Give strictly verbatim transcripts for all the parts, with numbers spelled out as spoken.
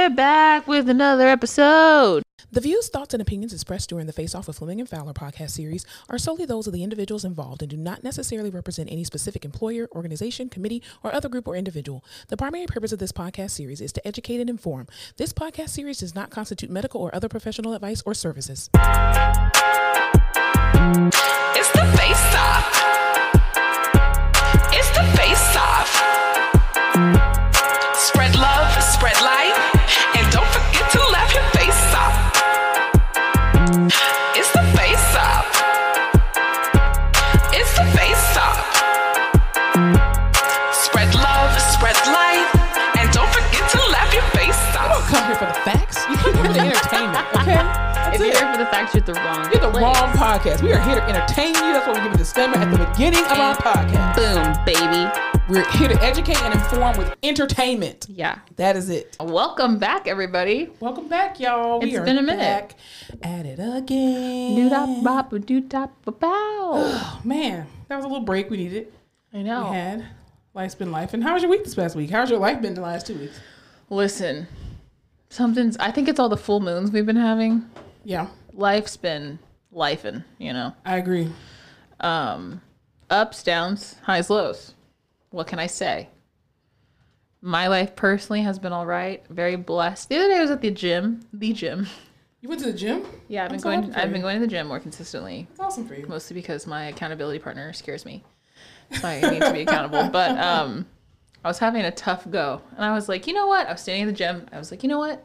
we're back with another episode. The views, thoughts, and opinions expressed during the Face Off with Fleming and Fowler podcast series are solely those of the individuals involved and do not necessarily represent any specific employer, organization, committee, or other group or individual. The primary purpose of this podcast series is to educate and inform. This podcast series does not constitute medical or other professional advice or services. It's the Face Off. It's the Face Off. Spread love, spread light, and don't forget to laugh your face off. It's the Face Off. It's the Face Off. Spread love, spread light, and don't forget to laugh your face off. You don't come here for the facts. You come here for the entertainment, okay? That's If you're it. here for the facts, you're at the wrong You're the place. wrong podcast. We are here to entertain you. That's why we give a disclaimer at the beginning of our podcast. Boom, baby. We're here to educate and inform with entertainment. Yeah. That is it. Welcome back, everybody. Welcome back, y'all. We It's are been a minute. back at it again. Do da bop do da ba bow. Oh, man, that was a little break we needed. I know. We had. Life's been life. And how was your week this past week? How's your life been the last two weeks? Listen, something's. I think it's all the full moons we've been having. Yeah, Life's been lifing, you know. I agree. Um, ups, downs, highs, lows. What can I say? My life personally has been all right. Very blessed. The other day I was at the gym. The gym. You went to the gym? Yeah, I've been I'm so going. happy for I've you. been going to the gym more consistently. It's awesome for you. Mostly because my accountability partner scares me. So I need to be accountable. But um, I was having a tough go. And I was like, you know what? I was standing in the gym. I was like, you know what?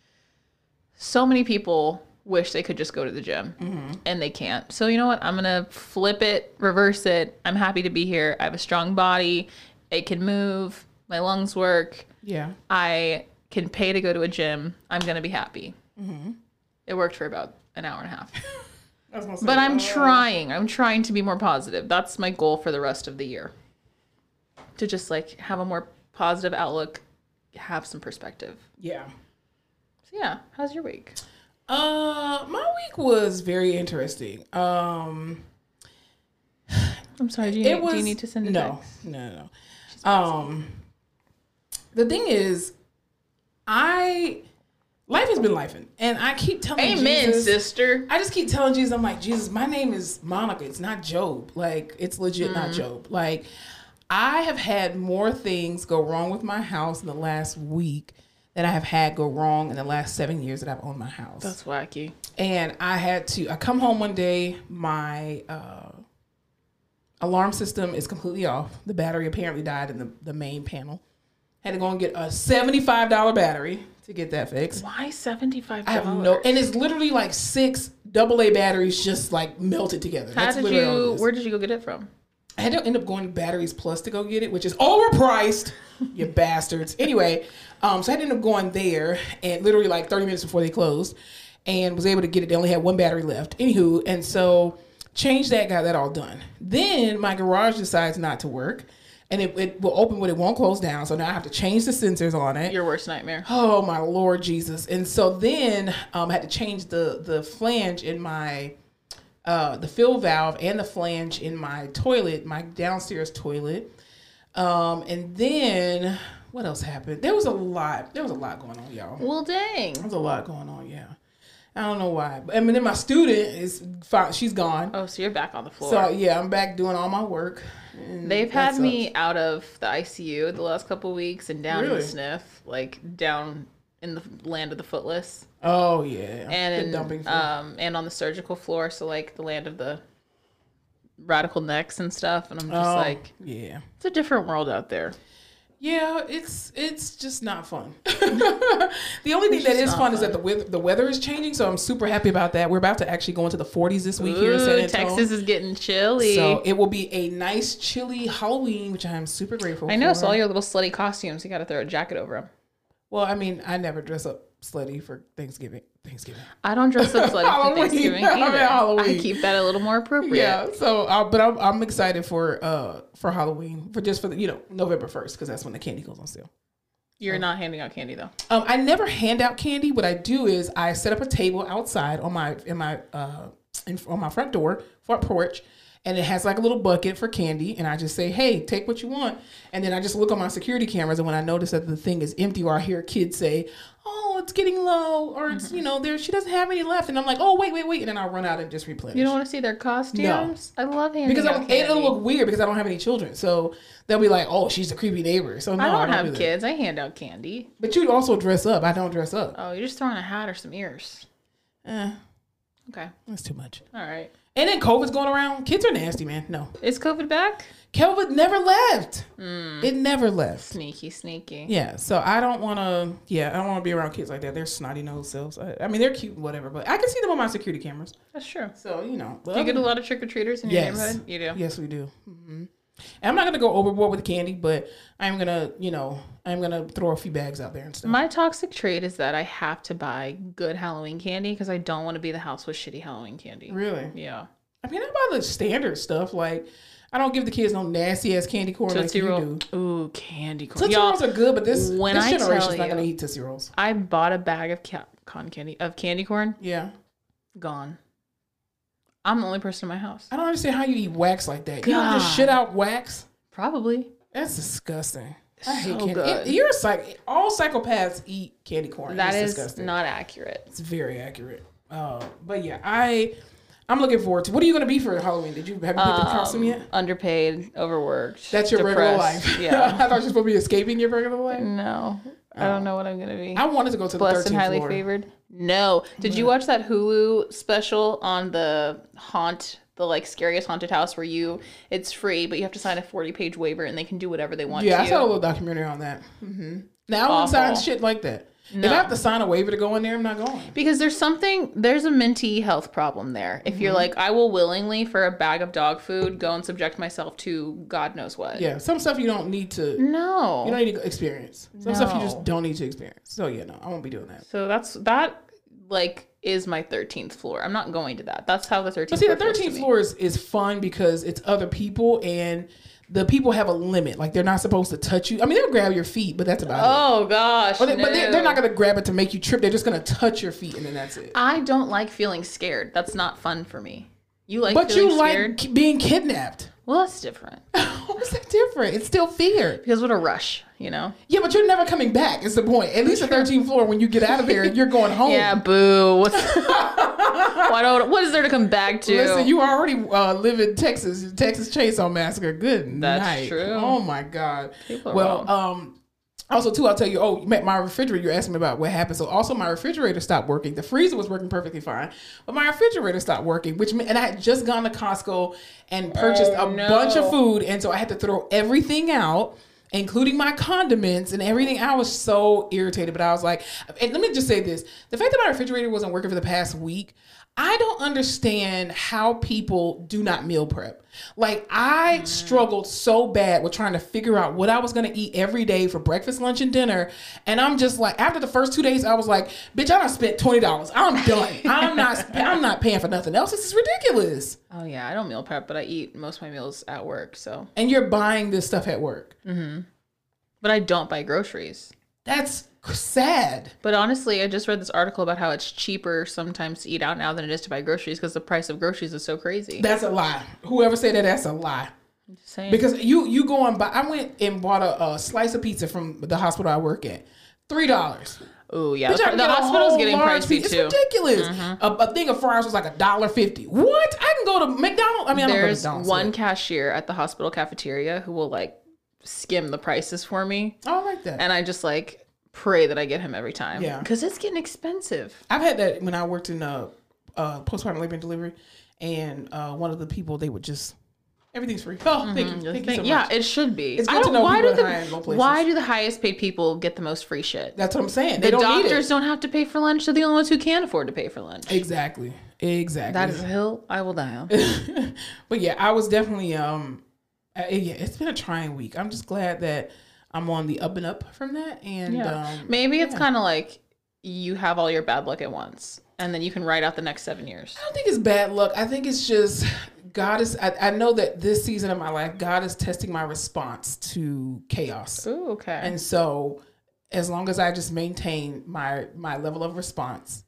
So many people wish they could just go to the gym. Mm-hmm. And they can't. So you know what? I'm going to flip it, reverse it. I'm happy to be here. I have a strong body. It can move. My lungs work. Yeah. I can pay to go to a gym. I'm going to be happy. Mm-hmm. It worked for about an hour and a half. I was gonna say, But I'm uh, trying. I'm trying to be more positive. That's my goal for the rest of the year. To just like have a more positive outlook, have some perspective. Yeah. So yeah, how's your week? Uh, my week was very interesting. Um, I'm sorry. Do you, it need, was do you need to send a no, text? no, no, no. Um, the thing is, I life has been lifing, and I keep telling Amen, Jesus, sister. I just keep telling Jesus, I'm like, Jesus, my name is Monica. It's not Job. Like, it's legit Mm. not Job. Like, I have had more things go wrong with my house in the last week than I have had go wrong in the last seven years that I've owned my house. That's wacky. And I had to, I come home one day, my uh, alarm system is completely off. The battery apparently died in the, the main panel. Had to go and get a seventy-five dollars battery to get that fixed. Why seventy-five I dollars? have no, and it's literally like six double A batteries just like melted together. How That's did literally all it you, is. where did you go get it from? I had to end up going to Batteries Plus to go get it, which is overpriced, you bastards. Anyway, um, so I had to end up going there, and literally like thirty minutes before they closed, and was able to get it. They only had one battery left. Anywho, and so changed that, got that all done. Then my garage decides not to work, and it, it will open, but it won't close down. So now I have to change the sensors on it. Your worst nightmare. Oh my Lord Jesus. And so then um, I had to change the, the flange in my, uh, the fill valve and the flange in my toilet, my downstairs toilet. Um, and then what else happened? There was a lot, there was a lot going on, y'all. Well, dang. There was a lot going on, yeah. I don't know why. I mean, then my student is fine. She's gone. Oh, so you're back on the floor. So yeah, I'm back doing all my work. and They've that had me sucks. out of the I C U the last couple of weeks and down in Really? the sniff, like down in the land of the footless, Oh yeah. and The in, dumping floor. um and on the surgical floor, so like the land of the radical necks and stuff. And I'm just Oh, like, yeah. it's a different world out there. Yeah, it's it's just not fun. The only thing It's that just is not fun, is fun. that the weather, the weather is changing, so I'm super happy about that. We're about to actually go into the forties this week here in San Ooh, Antonio. Texas is getting chilly. So it will be a nice, chilly Halloween, which I am super grateful I know. for. So all your little slutty costumes, you got to throw a jacket over them. Well, I mean, I never dress up slutty for Thanksgiving. Thanksgiving. I don't dress up slutty for Halloween. Thanksgiving I mean, either. Halloween. I keep that a little more appropriate. Yeah. So, uh, but I'm I'm excited for uh for Halloween, for just for the, you know, November first, because that's when the candy goes on sale. You're not handing out candy though. Um, I never hand out candy. What I do is I set up a table outside on my in my uh in, on my front door, front porch, and it has like a little bucket for candy. And I just say, hey, take what you want. And then I just look on my security cameras, and when I notice that the thing is empty, or I hear kids say, oh, it's getting low, or it's, mm-hmm. you know, there she doesn't have any left, and I'm like, oh wait, wait, wait, and then I'll run out and just replenish. You don't want to see their costumes? No. I love handing because out I'm, candy. It'll look weird because I don't have any children, so they'll be like, oh, she's a creepy neighbor. So no, I don't, I don't have do kids. I hand out candy. But you also dress up. I don't dress up. Oh, you're just throwing a hat or some ears. Eh. Okay. That's too much. All right. And then COVID's going around. Kids are nasty, man. No. Is COVID back? COVID never left. Mm. It never left. Sneaky, sneaky. Yeah. So I don't want to, yeah, I don't want to be around kids like that. They're snotty nose selves. I, I mean, they're cute, whatever, but I can see them on my security cameras. That's true. So, you know. Do you get a lot of trick-or-treaters in your yes. neighborhood? You do? Yes, we do. Mm-hmm. And I'm not going to go overboard with the candy, but I'm going to, you know, I'm going to throw a few bags out there and stuff. My toxic trait is that I have to buy good Halloween candy because I don't want to be the house with shitty Halloween candy. Really? Yeah. I mean, I buy the standard stuff. Like, I don't give the kids no nasty ass candy corn Tootsie like Roll. you do. Ooh, candy corn. Tootsie Y'all, Rolls are good, but this, when this I generation's not you, going to eat Tootsie Rolls. I bought a bag of ca- con candy of candy corn. Yeah. Gone. I'm the only person in my house. I don't understand how you eat wax like that. You don't just shit out wax? Probably. That's disgusting. I hate so candy. good. It, you're a psych. All psychopaths eat candy corn. That it's is disgusting. not accurate. It's very accurate. Uh, but yeah, I, I'm looking forward to. What are you going to be for Halloween? Did you have you picked um, the costume yet? Underpaid, overworked. That's your depressed. regular life. Yeah. I thought you were supposed to be escaping your regular life. No, I don't know what I'm gonna be. I wanted to go to the Blessed thirteenth and highly floor. favored. No. Did you watch that Hulu special on the haunt? The like scariest haunted house where you it's free but you have to sign a forty page waiver and they can do whatever they want yeah, to. I saw a little documentary on that. Mm-hmm. Now I wouldn't sign shit like that. No. If I have to sign a waiver to go in there, I'm not going. Because there's something, there's a minty health problem there. If mm-hmm. you're like, I will willingly for a bag of dog food go and subject myself to God knows what. Yeah, some stuff you don't need to. No, you don't need to experience. Some no. stuff you just don't need to experience. So yeah, no, I won't be doing that. So that's that. Like is my thirteenth floor. I'm not going to that. That's how the thirteenth. But see, the thirteenth floor is, is fun because it's other people and the people have a limit. Like they're not supposed to touch you. I mean, they'll grab your feet, but that's about oh, it. Oh gosh. But, they, no. but they're, they're not going to grab it to make you trip. They're just going to touch your feet and then that's it. I don't like feeling scared. That's not fun for me. You like but feeling you scared? like being kidnapped. Well, that's different. How is that different? It's still fear. Because what a rush, you know? Yeah, but you're never coming back is the point. At least the thirteenth floor, when you get out of there, you're going home. Yeah, boo. What's Why don't? What is there to come back to? Listen, you already uh, live in Texas, Texas Chainsaw Massacre. Good That's night. true. Oh my God. People are well, wrong. um, also too, I'll tell you. Oh, my refrigerator. You asked me about what happened. So also, my refrigerator stopped working. The freezer was working perfectly fine, but my refrigerator stopped working. Which and I had just gone to Costco and purchased oh, a no. bunch of food, and so I had to throw everything out, including my condiments and everything. I was so irritated, but I was like, and let me just say this: the fact that my refrigerator wasn't working for the past week. I don't understand how people do not meal prep. Like I mm. struggled so bad with trying to figure out what I was going to eat every day for breakfast, lunch, and dinner. And I'm just like, after the first two days, I was like, bitch, I done spent twenty dollars. I'm done. I'm not, I'm not paying for nothing else. This is ridiculous. Oh yeah. I don't meal prep, but I eat most of my meals at work. So. And you're buying this stuff at work. Mm-hmm. But I don't buy groceries. That's sad. But honestly, I just read this article about how it's cheaper sometimes to eat out now than it is to buy groceries because the price of groceries is so crazy. That's a lie. Whoever said that, that's a lie. I'm just saying. Because you you go and buy. I went and bought a, a slice of pizza from the hospital I work at. Three dollars. Oh yeah, Bitch, the, the hospital's getting pricey pizza. too. It's ridiculous. Mm-hmm. A, a thing of fries was like a dollar fifty. What? I can go to McDonald's. I mean, there's I don't go to McDonald's, one so. cashier at the hospital cafeteria who will like skim the prices for me. Oh, I like that. And I just like pray that I get him every time. Yeah, because it's getting expensive. I've had that when I worked in uh, uh, postpartum labor and delivery, and uh, one of the people they would just. Everything's free. Oh, mm-hmm. thank you. Thank you so much. Yeah, it should be. It's good to know why people do in high and low the places. Why do the highest paid people get the most free shit? That's what I'm saying. They the don't need doctors it. don't have to pay for lunch. They're the only ones who can afford to pay for lunch. Exactly. Exactly. That is a hill I will die on. But yeah, I was definitely um, uh, yeah. It's been a trying week. I'm just glad that I'm on the up and up from that. And yeah. um, maybe it's yeah. kind of like you have all your bad luck at once, and then you can ride out the next seven years. I don't think it's bad luck. I think it's just. God is, I, I know that this season of my life, God is testing my response to chaos. Ooh, okay. And so as long as I just maintain my, my level of response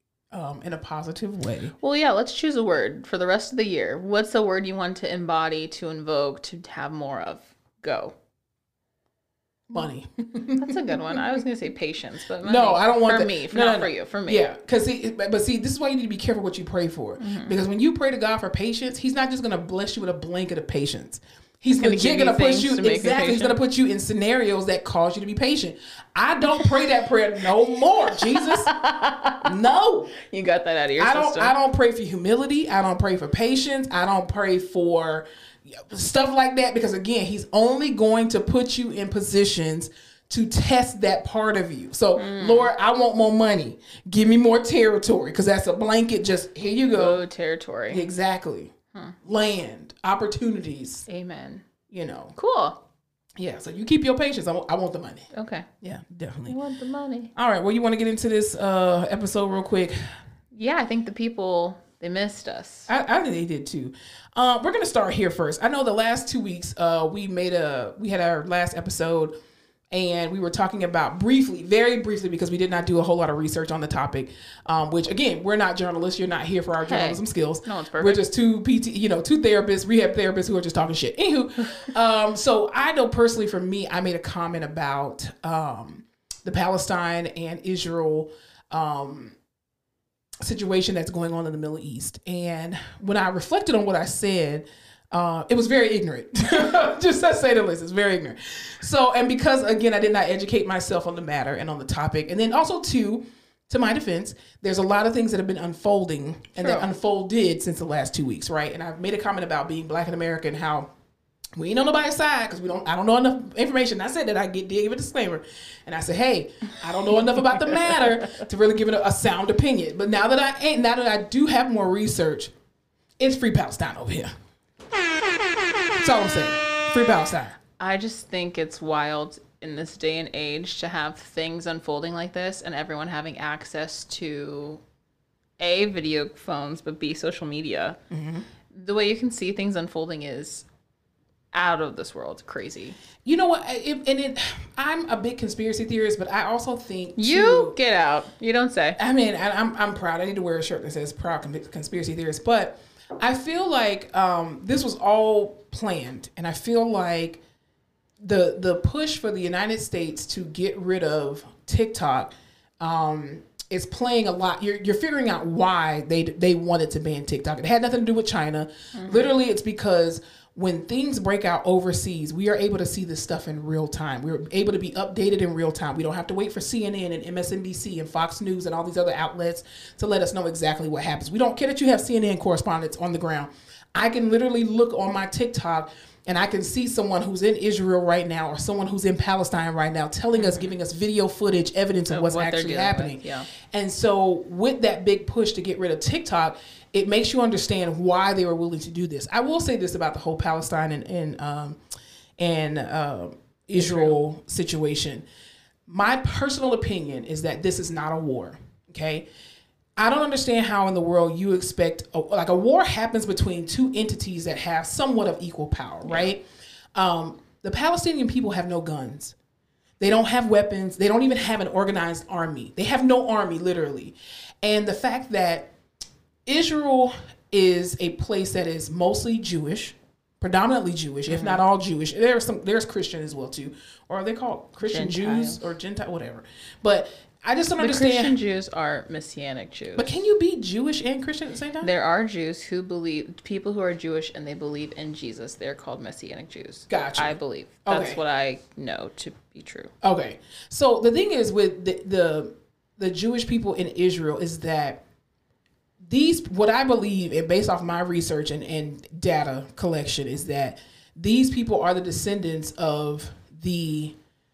um, in a positive way. Well, yeah, let's choose a word for the rest of the year. What's the word you want to embody, to invoke, to have more of? Go. Money. That's a good one. I was gonna say patience, but money. No, I don't want for that. me. For, no, not no, no. for you. For me. Yeah, because see, but see, this is why you need to be careful what you pray for. Mm-hmm. Because when you pray to God for patience, He's not just going to bless you with a blanket of patience. He's gonna legit give you going to put things you to make you exactly. He's going to patient. put you in scenarios that cause you to be patient. I don't pray that prayer no more, Jesus. No, You got that out of your I don't. system. I don't pray for humility. I don't pray for patience. I don't pray for stuff like that because again, He's only going to put you in positions to test that part of you. So, Mm. Lord, I want more money. Give me more territory because that's a blanket. Just here you go. Oh, territory. Exactly. Land, opportunities. Amen. You know. Cool. Yeah. So you keep your patience. I want, I want the money. Okay. Yeah, definitely. I want the money. All right. Well, you want to get into this uh, episode real quick? Yeah, I think the people, they missed us. I, I think they did too. Uh, we're gonna start here first. I know the last two weeks, uh, we made a we had our last episode, and we were talking about briefly, very briefly, because we did not do a whole lot of research on the topic. Um, which again, we're not journalists. You're not here for our journalism skills. No, it's perfect. We're just two P T, you know, two therapists, rehab therapists who are just talking shit. Anywho, um, so I know personally for me, I made a comment about um, the Palestine and Israel. Um, situation that's going on in the Middle East. And when I reflected on what I said, uh, it was very ignorant. Just to say the least, it's very ignorant. So, and because again, I did not educate myself on the matter and on the topic. And then also too, to my defense, there's a lot of things that have been unfolding and that True. unfolded since the last two weeks, right? And I've made a comment about being Black in America and how we ain't on nobody's side because we don't. I don't know enough information. I said that I get gave a disclaimer, and I said, "Hey, I don't know enough about the matter to really give it a, a sound opinion." But now that I ain't, now that I do have more research, it's free Palestine over here. That's all I'm saying. Free Palestine. I just think it's wild in this day and age to have things unfolding like this and everyone having access to A, video phones, but B, social media. Mm-hmm. The way you can see things unfolding is out of this world. Crazy. You know what? It, and it, I'm a big conspiracy theorist, but I also think You too, get out. You don't say. I mean, I, I'm I'm proud. I need to wear a shirt that says "Proud Conspiracy Theorist." But I feel like um, this was all planned, and I feel like the the push for the United States to get rid of TikTok um, is playing a lot. You're you're figuring out why they they wanted to ban TikTok. It had nothing to do with China. Mm-hmm. Literally, it's because when things break out overseas, we are able to see this stuff in real time. We're able to be updated in real time. We don't have to wait for C N N and M S N B C and Fox News and all these other outlets to let us know exactly what happens. We don't care that you have C N N correspondents on the ground. I can literally look on my TikTok and I can see someone who's in Israel right now or someone who's in Palestine right now telling us, giving us video footage, evidence of, Of what's what they're actually dealing happening. with, yeah. And so with that big push to get rid of TikTok, it makes you understand why they were willing to do this. I will say this about the whole Palestine and and, um, and uh, Israel, Israel situation. My personal opinion is that this is not a war. Okay, I don't understand how in the world you expect a, like a war happens between two entities that have somewhat of equal power, right? Um, the Palestinian people have no guns. They don't have weapons. They don't even have an organized army. They have no army, literally. And the fact that Israel is a place that is mostly Jewish, predominantly Jewish, mm-hmm. if not all Jewish. There's some, there's Christian as well too, or are they called Christian Gentiles. Jews or Gentile, whatever. But I just don't The understand. Christian Jews are Messianic Jews. But can you be Jewish and Christian at the same time? There are Jews who believe, people who are Jewish and they believe in Jesus. They're called Messianic Jews. Gotcha. I believe. That's Okay. what I know to be true. Okay, so the thing is with the the, the Jewish people in Israel is that these, what I believe, and based off my research and, and data collection, is that these people are the descendants of the,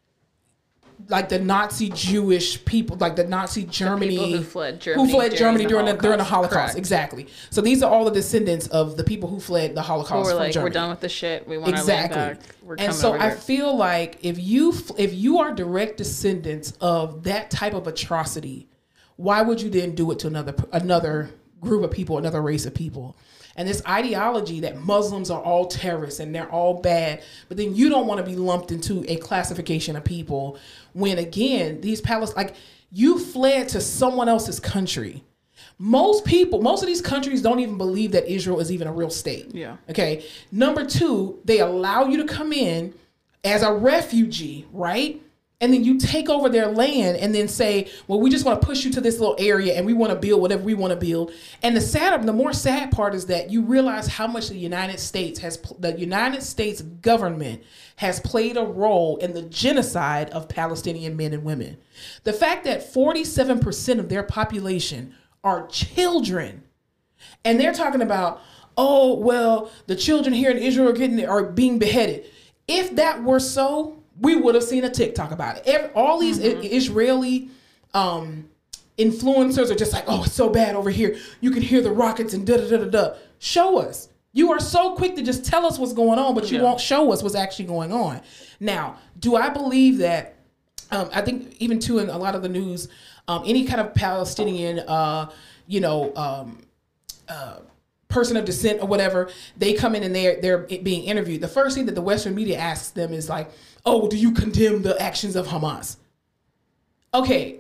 like the Nazi Jewish people, like the Nazi Germany, people who fled Germany, who fled Germany during, during the, the during the Holocaust. Holocaust. Correct. Exactly. So these are all the descendants of the people who fled the Who Holocaust were from like, Germany. we're done with the shit. We want Exactly. our land back. We're And coming so over I here. feel like if you if you are direct descendants of that type of atrocity, why would you then do it to another another group of people, another race of people? And this ideology that Muslims are all terrorists and they're all bad, but then you don't want to be lumped into a classification of people when, again, these Palestine, like, you fled to someone else's country. Most people, most of these countries don't even believe that Israel is even a real state. Yeah. Okay. Number two, they allow you to come in as a refugee, right? And then you take over their land and then say, well, we just want to push you to this little area and we want to build whatever we want to build. And the sad, the more sad part is that you realize how much the United States has, the United States government has played a role in the genocide of Palestinian men and women. The fact that forty-seven percent of their population are children. And they're talking about, oh, well, the children here in Israel are getting, are being beheaded. If that were so, we would have seen a TikTok about it. Every, all these mm-hmm. I- Israeli um, influencers are just like, oh, it's so bad over here. You can hear the rockets and da da da da da. Show us. You are so quick to just tell us what's going on, but you yeah. won't show us what's actually going on. Now, do I believe that? Um, I think even too in a lot of the news, um, any kind of Palestinian, uh, you know, um, uh, person of descent or whatever, they come in and they're they're being interviewed. The first thing that the Western media asks them is like, oh, do you condemn the actions of Hamas? Okay.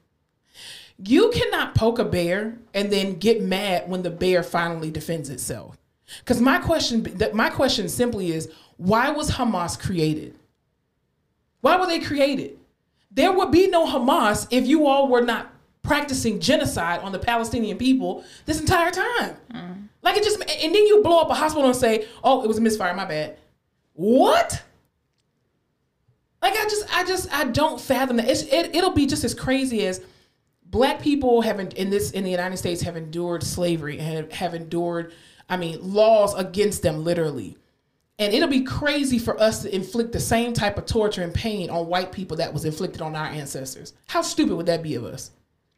You cannot poke a bear and then get mad when the bear finally defends itself. Because my question, my question simply is, why was Hamas created? Why were they created? There would be no Hamas if you all were not practicing genocide on the Palestinian people this entire time. Mm. Like it just, and then you blow up a hospital and say, oh, it was a misfire, my bad. What? Like I just, I just, I don't fathom that. It's, it, it'll be just as crazy as Black people have in this in the United States have endured slavery and have, have endured, I mean, laws against them literally. And it'll be crazy for us to inflict the same type of torture and pain on white people that was inflicted on our ancestors. How stupid would that be of us?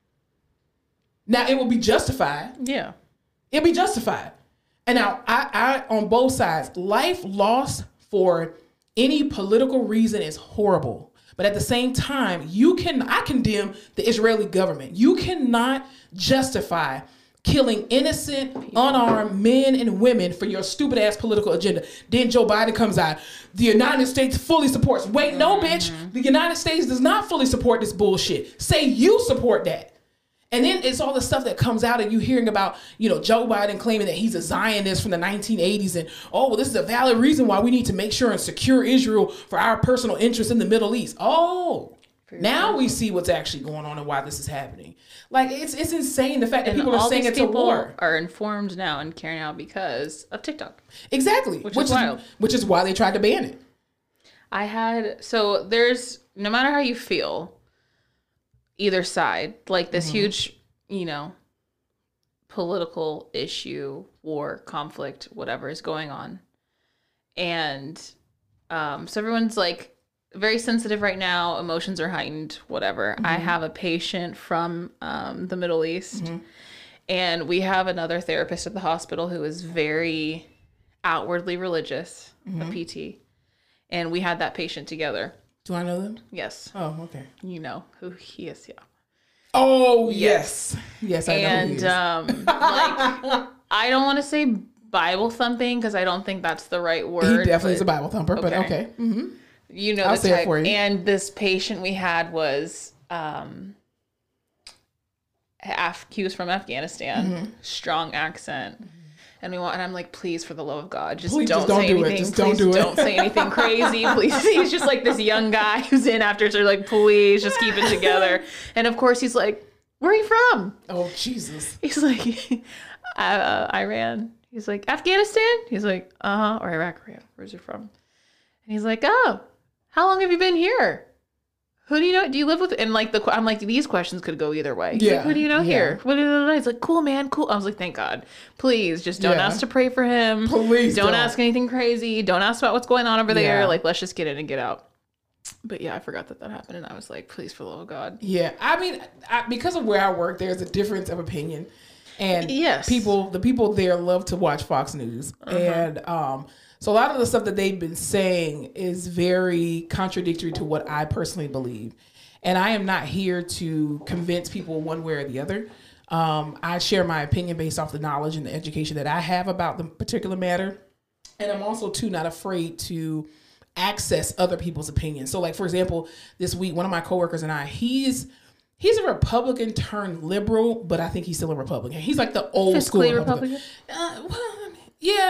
Now it will be justified. Yeah, it'll be justified. And now I, I on both sides, life lost for any political reason is horrible. But at the same time, you can, I condemn the Israeli government. You cannot justify killing innocent, unarmed men and women for your stupid ass political agenda. Then Joe Biden comes out, the United States fully supports. Wait, no, bitch. The United States does not fully support this bullshit. Say you support that. And then it's all the stuff that comes out and you hearing about, you know, Joe Biden claiming that he's a Zionist from the nineteen eighties and, oh, well, this is a valid reason why we need to make sure and secure Israel for our personal interests in the Middle East. Oh, now we see what's actually going on and why this is happening. Like, it's it's insane the fact that and people are saying it's a war. Are informed now and carrying out because of TikTok. Exactly. Which, which is is wild. Which is why they tried to ban it. I had, so there's, no matter how you feel, either side, like this mm-hmm. huge, you know, political issue, war, conflict, whatever is going on. And um, so everyone's like very sensitive right now. Emotions are heightened, whatever. Mm-hmm. I have a patient from um, the Middle East mm-hmm. and we have another therapist at the hospital who is very outwardly religious, mm-hmm. a P T. And we had that patient together. Do I know them? Yes. Oh, okay. You know who he is, yeah. Oh, yes. Yes, I and, know who he is. um, like, I don't want to say Bible thumping because I don't think that's the right word. He definitely is a Bible thumper, okay. but okay. Mm-hmm. You know I'll the say type. It for you. And this patient we had was, um, Af- he was from Afghanistan, mm-hmm. strong accent. Mm-hmm. And we want, and I'm like, please, for the love of God, just, please, don't, just don't say do anything. It. Just please don't do don't it. say anything crazy. Please. He's just like this young guy who's in after, so like, please just keep it together. And of course, he's like, where are you from? Oh, Jesus. He's like, uh, Iran. He's like, Afghanistan? He's like, uh-huh, or Iraq, or yeah, where's he from? And he's like, oh, how long have you been here? Who do you know? Do you live with? And like the, I'm like, these questions could go either way. He's yeah. Like, who do you know yeah. here? What? He's like, cool, man, cool. I was like, thank God. Please, just don't yeah. ask to pray for him. Please don't, don't ask anything crazy. Don't ask about what's going on over there. Yeah. Like, let's just get in and get out. But yeah, I forgot that that happened, and I was like, please, for the love of God. Yeah, I mean, I, because of where I work, there's a difference of opinion, and yes. people, the people there love to watch Fox News, uh-huh. and um. So a lot of the stuff that they've been saying is very contradictory to what I personally believe. And I am not here to convince people one way or the other. Um, I share my opinion based off the knowledge and the education that I have about the particular matter. And I'm also, too, not afraid to access other people's opinions. So, like, for example, this week, one of my coworkers and I, he's he's a Republican turned liberal, but I think he's still a Republican. He's like the old Fiscally school Republican. Republican? Uh, well, yeah.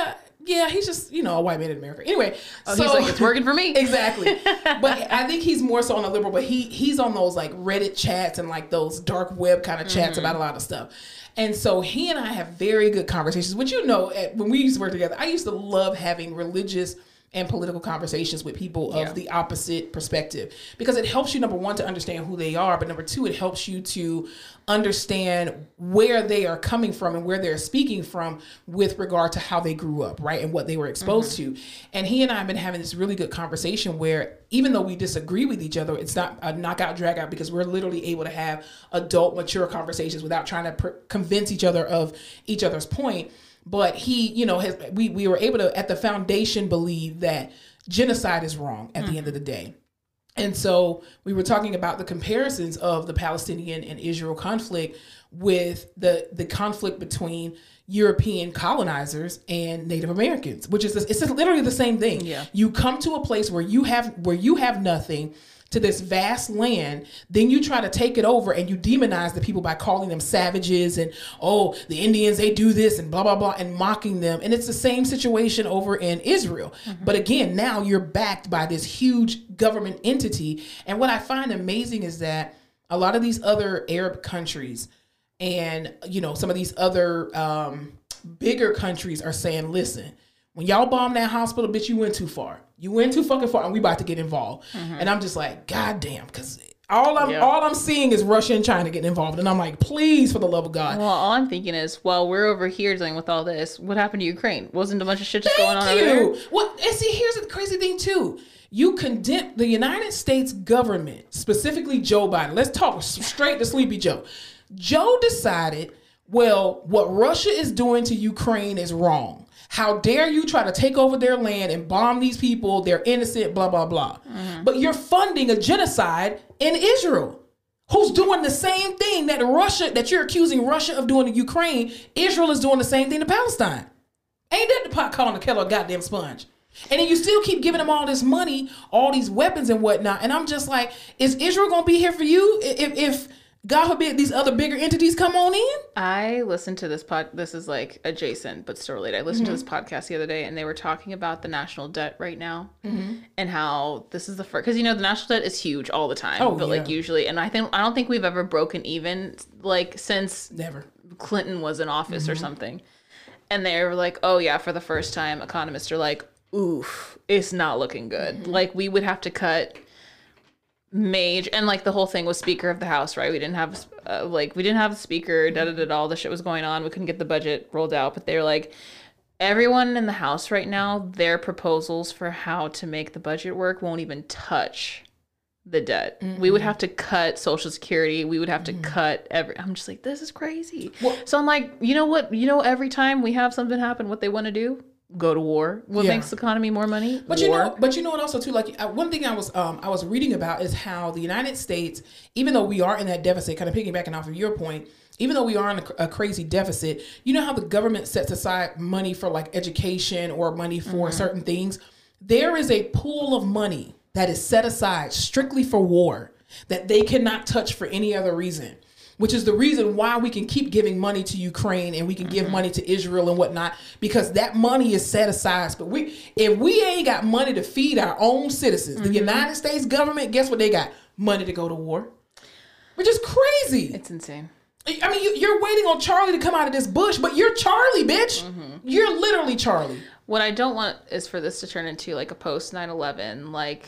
yeah, he's just, you know, a white man in America. Anyway, oh, so he's like, it's working for me. Exactly. But I think he's more so on the liberal, but he he's on those like Reddit chats and like those dark web kind of chats mm-hmm. about a lot of stuff. And so he and I have very good conversations, which, you know, at, when we used to work together, I used to love having religious and political conversations with people of yeah. the opposite perspective, because it helps you, number one, to understand who they are, but number two, it helps you to understand where they are coming from and where they're speaking from with regard to how they grew up, right, and what they were exposed mm-hmm. to. And he and I have been having this really good conversation where even though we disagree with each other, it's not a knockout, drag out, because we're literally able to have adult, mature conversations without trying to per- convince each other of each other's point. But he, you know, has, we, we were able to, at the foundation, believe that genocide is wrong at mm-hmm. the end of the day. And so we were talking about the comparisons of the Palestinian and Israel conflict with the, the conflict between European colonizers and Native Americans, which is, it's literally the same thing. Yeah. You come to a place where you have, where you have nothing, to this vast land, then you try to take it over and you demonize the people by calling them savages and, oh, the Indians, they do this and blah, blah, blah, and mocking them. And it's the same situation over in Israel. Mm-hmm. But again, now you're backed by this huge government entity. And what I find amazing is that a lot of these other Arab countries and, you know, some of these other um, bigger countries are saying, listen, when y'all bomb that hospital, bitch, you went too far. You went too fucking far, and we about to get involved. Mm-hmm. And I'm just like, God damn, because all I'm yeah. all I'm seeing is Russia and China getting involved, and I'm like, please, for the love of God. Well, all I'm thinking is, while we're over here dealing with all this, what happened to Ukraine? Wasn't a bunch of shit just Thank going on you. over there? Well, and see, here's the crazy thing too. You condemn the United States government, specifically Joe Biden. Let's talk straight to Sleepy Joe. Joe decided, well, what Russia is doing to Ukraine is wrong. How dare you try to take over their land and bomb these people? They're innocent, blah, blah, blah. Mm-hmm. But you're funding a genocide in Israel, who's doing the same thing that Russia, that you're accusing Russia of doing to Ukraine. Israel is doing the same thing to Palestine. Ain't that the pot calling the kettle a goddamn sponge? And then you still keep giving them all this money, all these weapons and whatnot. And I'm just like, is Israel going to be here for you if, if God forbid these other bigger entities come on in? I listened to this pod. This is like adjacent, but still related. I listened mm-hmm. to this podcast the other day, and they were talking about the national debt right now, mm-hmm. and how this is the first, because you know the national debt is huge all the time, oh, but yeah. like usually, and I think I don't think we've ever broken even like since never Clinton was in office mm-hmm. or something. And they were like, oh yeah, for the first time, economists are like, oof, it's not looking good. Mm-hmm. Like we would have to cut. Mage and like the whole thing was Speaker of the House, right? We didn't have uh, like we didn't have a speaker, da da da da. All the shit was going on. We couldn't get the budget rolled out, but they're like, everyone in the House right now, their proposals for how to make the budget work won't even touch the debt. Mm-hmm. We would have to cut Social Security. We would have to mm-hmm. cut every. I'm just like, this is crazy. Well, so I'm like, you know what? You know, every time we have something happen, what they want to do. Go to war. What yeah. makes the economy more money? But war. you know, but you know what? Also, too, like uh, one thing I was um I was reading about is how the United States, even though we are in that deficit, kind of piggybacking off of your point, even though we are in a, a crazy deficit, you know how the government sets aside money for like education or money for mm-hmm. certain things. There is a pool of money that is set aside strictly for war that they cannot touch for any other reason. Which is the reason why we can keep giving money to Ukraine and we can give mm-hmm. money to Israel and whatnot, because that money is set aside. But we, if we ain't got money to feed our own citizens, mm-hmm. the United States government, guess what they got? Money to go to war, which is crazy. It's insane. I mean, you, you're waiting on Charlie to come out of this bush, but you're Charlie, bitch. Mm-hmm. You're literally Charlie. What I don't want is for this to turn into like a post nine eleven, like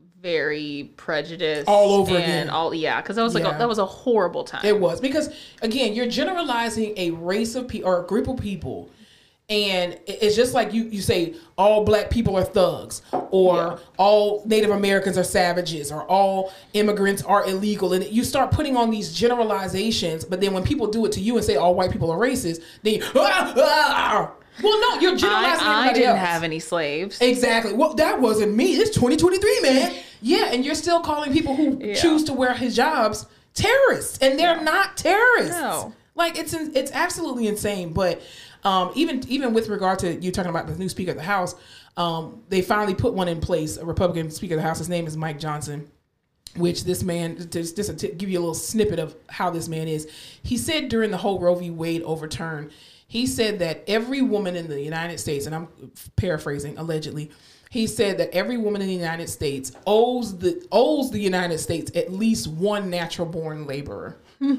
very prejudiced all over and again. all yeah because that was like yeah. a, that was a horrible time. It was, because again, you're generalizing a race of people or a group of people, and it's just like you you say all black people are thugs, or yeah. all Native Americans are savages, or all immigrants are illegal, and you start putting on these generalizations. But then when people do it to you and say all white people are racist, then you, ah, ah, well, no, you're generalizing I, I everybody didn't else. have any slaves. Exactly. Well, that wasn't me. It's twenty twenty-three, man. Yeah, and you're still calling people who yeah. choose to wear hijabs terrorists, and they're yeah. not terrorists. No. Like it's it's absolutely insane. But um, even even with regard to you talking about the new Speaker of the House, um, they finally put one in place. A Republican Speaker of the House. His name is Mike Johnson. Which this man, just, just to give you a little snippet of how this man is, he said during the whole Roe v. Wade overturn, He said that every woman in the United States, and I'm paraphrasing allegedly, he said that every woman in the United States owes the owes the United States at least one natural born laborer.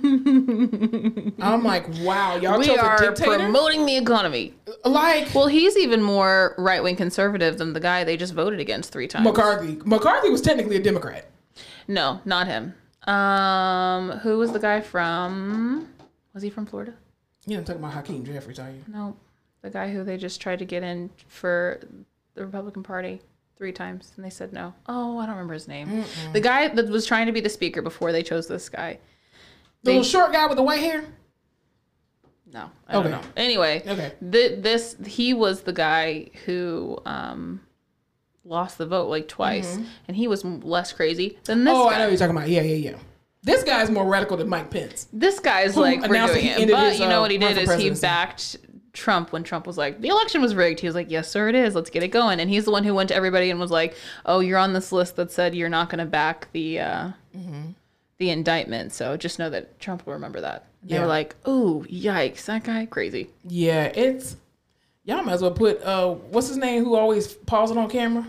I'm like, wow, y'all We chose a are dictator? promoting the economy. Like, Well, he's even more right wing conservative than the guy they just voted against three times. McCarthy. McCarthy was technically a Democrat. No, not him. Um, who was the guy from? Was he from Florida? You know, I'm talking about Hakeem Jeffries, are you? No, the guy who they just tried to get in for the Republican Party three times and they said no. Oh, I don't remember his name. Mm-mm. The guy that was trying to be the speaker before they chose this guy. The They, little short guy with the white hair? no, I don't Okay. know. Anyway, Okay. th- this he was the guy who um lost the vote like twice, and he was m- less crazy than this Mm-hmm. Oh, guy. I know what you're talking about. Yeah, yeah, yeah. This guy's more radical than Mike Pence. This guy's Who like, we're announced doing that he it. ended But his, you know uh, what he run did for is he presidency. backed Trump when Trump was like, the election was rigged. He was like, yes, sir, it is. Let's get it going. And he's the one who went to everybody and was like, oh, you're on this list that said you're not going to back the uh, Mm-hmm. the indictment. So just know that Trump will remember that. They Yeah. were like, oh, yikes, that guy, crazy. Yeah, it's... Y'all might as well put... Uh, what's his name who always pausing on camera?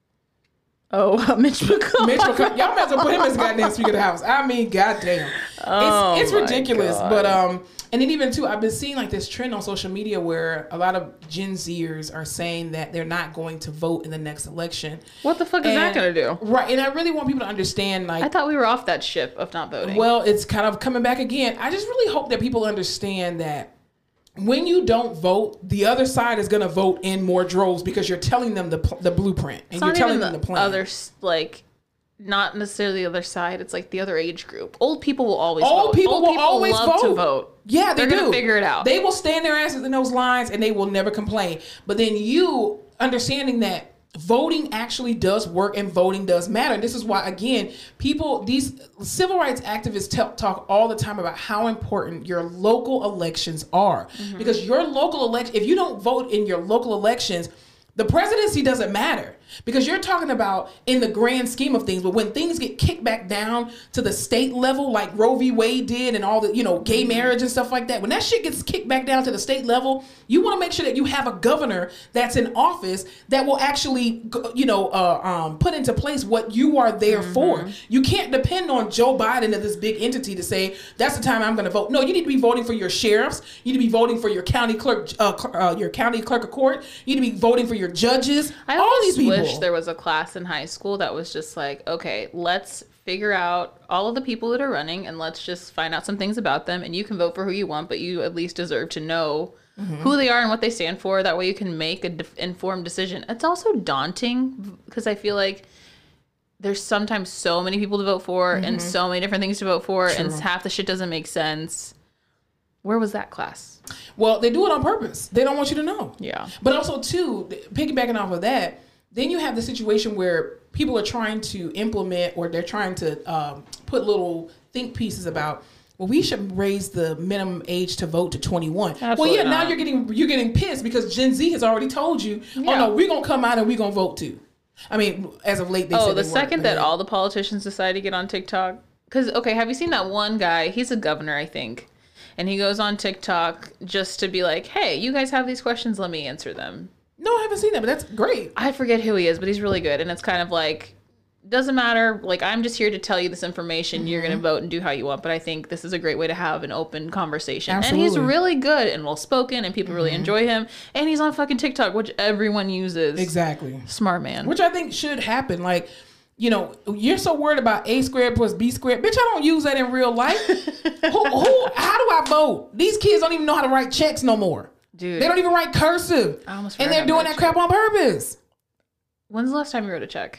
Oh, Mitch McConnell. Mitch McConnell. Y'all might as well put him as goddamn Speaker of the House. I mean, goddamn. Oh, it's it's my ridiculous. God. But, um... And then even, too, I've been seeing, like, this trend on social media where a lot of Gen Zers are saying that they're not going to vote in the next election. What the fuck is that And- going to do? Right, and I really want people to understand, like... I thought we were off that ship of not voting. Well, it's kind of coming back again. I just really hope that people understand that when you don't vote, the other side is going to vote in more droves because you're telling them the pl- the blueprint and it's you're not telling even them the, the plan. other, s- like, not necessarily the other side. It's like the other age group. Old people will always Old vote. people Old will people always love vote. to vote. Yeah, they They're do. gonna figure it out. They will stand their asses in those lines and they will never complain. But then you understanding that voting actually does work and voting does matter. And this is why, again, people, these civil rights activists tell, talk all the time about how important your local elections are. Mm-hmm. Because your local election, if you don't vote in your local elections, the presidency doesn't matter because you're talking about in the grand scheme of things. But when things get kicked back down to the state level, like Roe v. Wade did and all the, you know, gay marriage and stuff like that, when that shit gets kicked back down to the state level, you want to make sure that you have a governor that's in office that will actually, you know, uh, um, put into place what you are there Mm-hmm. for. You can't depend on Joe Biden and this big entity to say, that's the time I'm going to vote. No, you need to be voting for your sheriffs. You need to be voting for your county clerk, uh, cl- uh, your county clerk of court. You need to be voting for your judges. I all always these people. wish there was a class in high school that was just like, okay, let's figure out all of the people that are running and let's just find out some things about them. And you can vote for who you want, but you at least deserve to know mm-hmm. who they are and what they stand for. That way you can make an de- informed decision. It's also daunting because I feel like there's sometimes so many people to vote for mm-hmm. and so many different things to vote for. True. And half the shit doesn't make sense. Where was that class? Well, they do it on purpose. They don't want you to know. Yeah. But also, too, piggybacking off of that, then you have the situation where people are trying to implement or they're trying to um, put little think pieces about, well, we should raise the minimum age to vote to twenty-one. Absolutely well, yeah, not. now you're getting you're getting pissed because Gen Z has already told you, oh Yeah. no, we're gonna come out and we're gonna vote too. I mean, as of late, they Oh, said the they second weren't, that but all the politicians decide to get on TikTok. Because, okay, have you seen that one guy? He's a governor, I think. And he goes on TikTok just to be like, hey, you guys have these questions, let me answer them. no, I haven't seen that, but that's great. I forget who he is, but he's really good. And it's kind of like, doesn't matter. Like, I'm just here to tell you this information. Mm-hmm. You're going to vote and do how you want. But I think this is a great way to have an open conversation. Absolutely. And he's really good and well-spoken, and people mm-hmm. really enjoy him. And he's on fucking TikTok, which everyone uses. Exactly. Smart man. Which I think should happen. Like, you know, you're so worried about A squared plus B squared. Bitch, I don't use that in real life. who, who, how do I vote? These kids don't even know how to write checks no more. Dude. They don't even write cursive. I almost and forgot they're how to doing write that crap on purpose. When's the last time you wrote a check?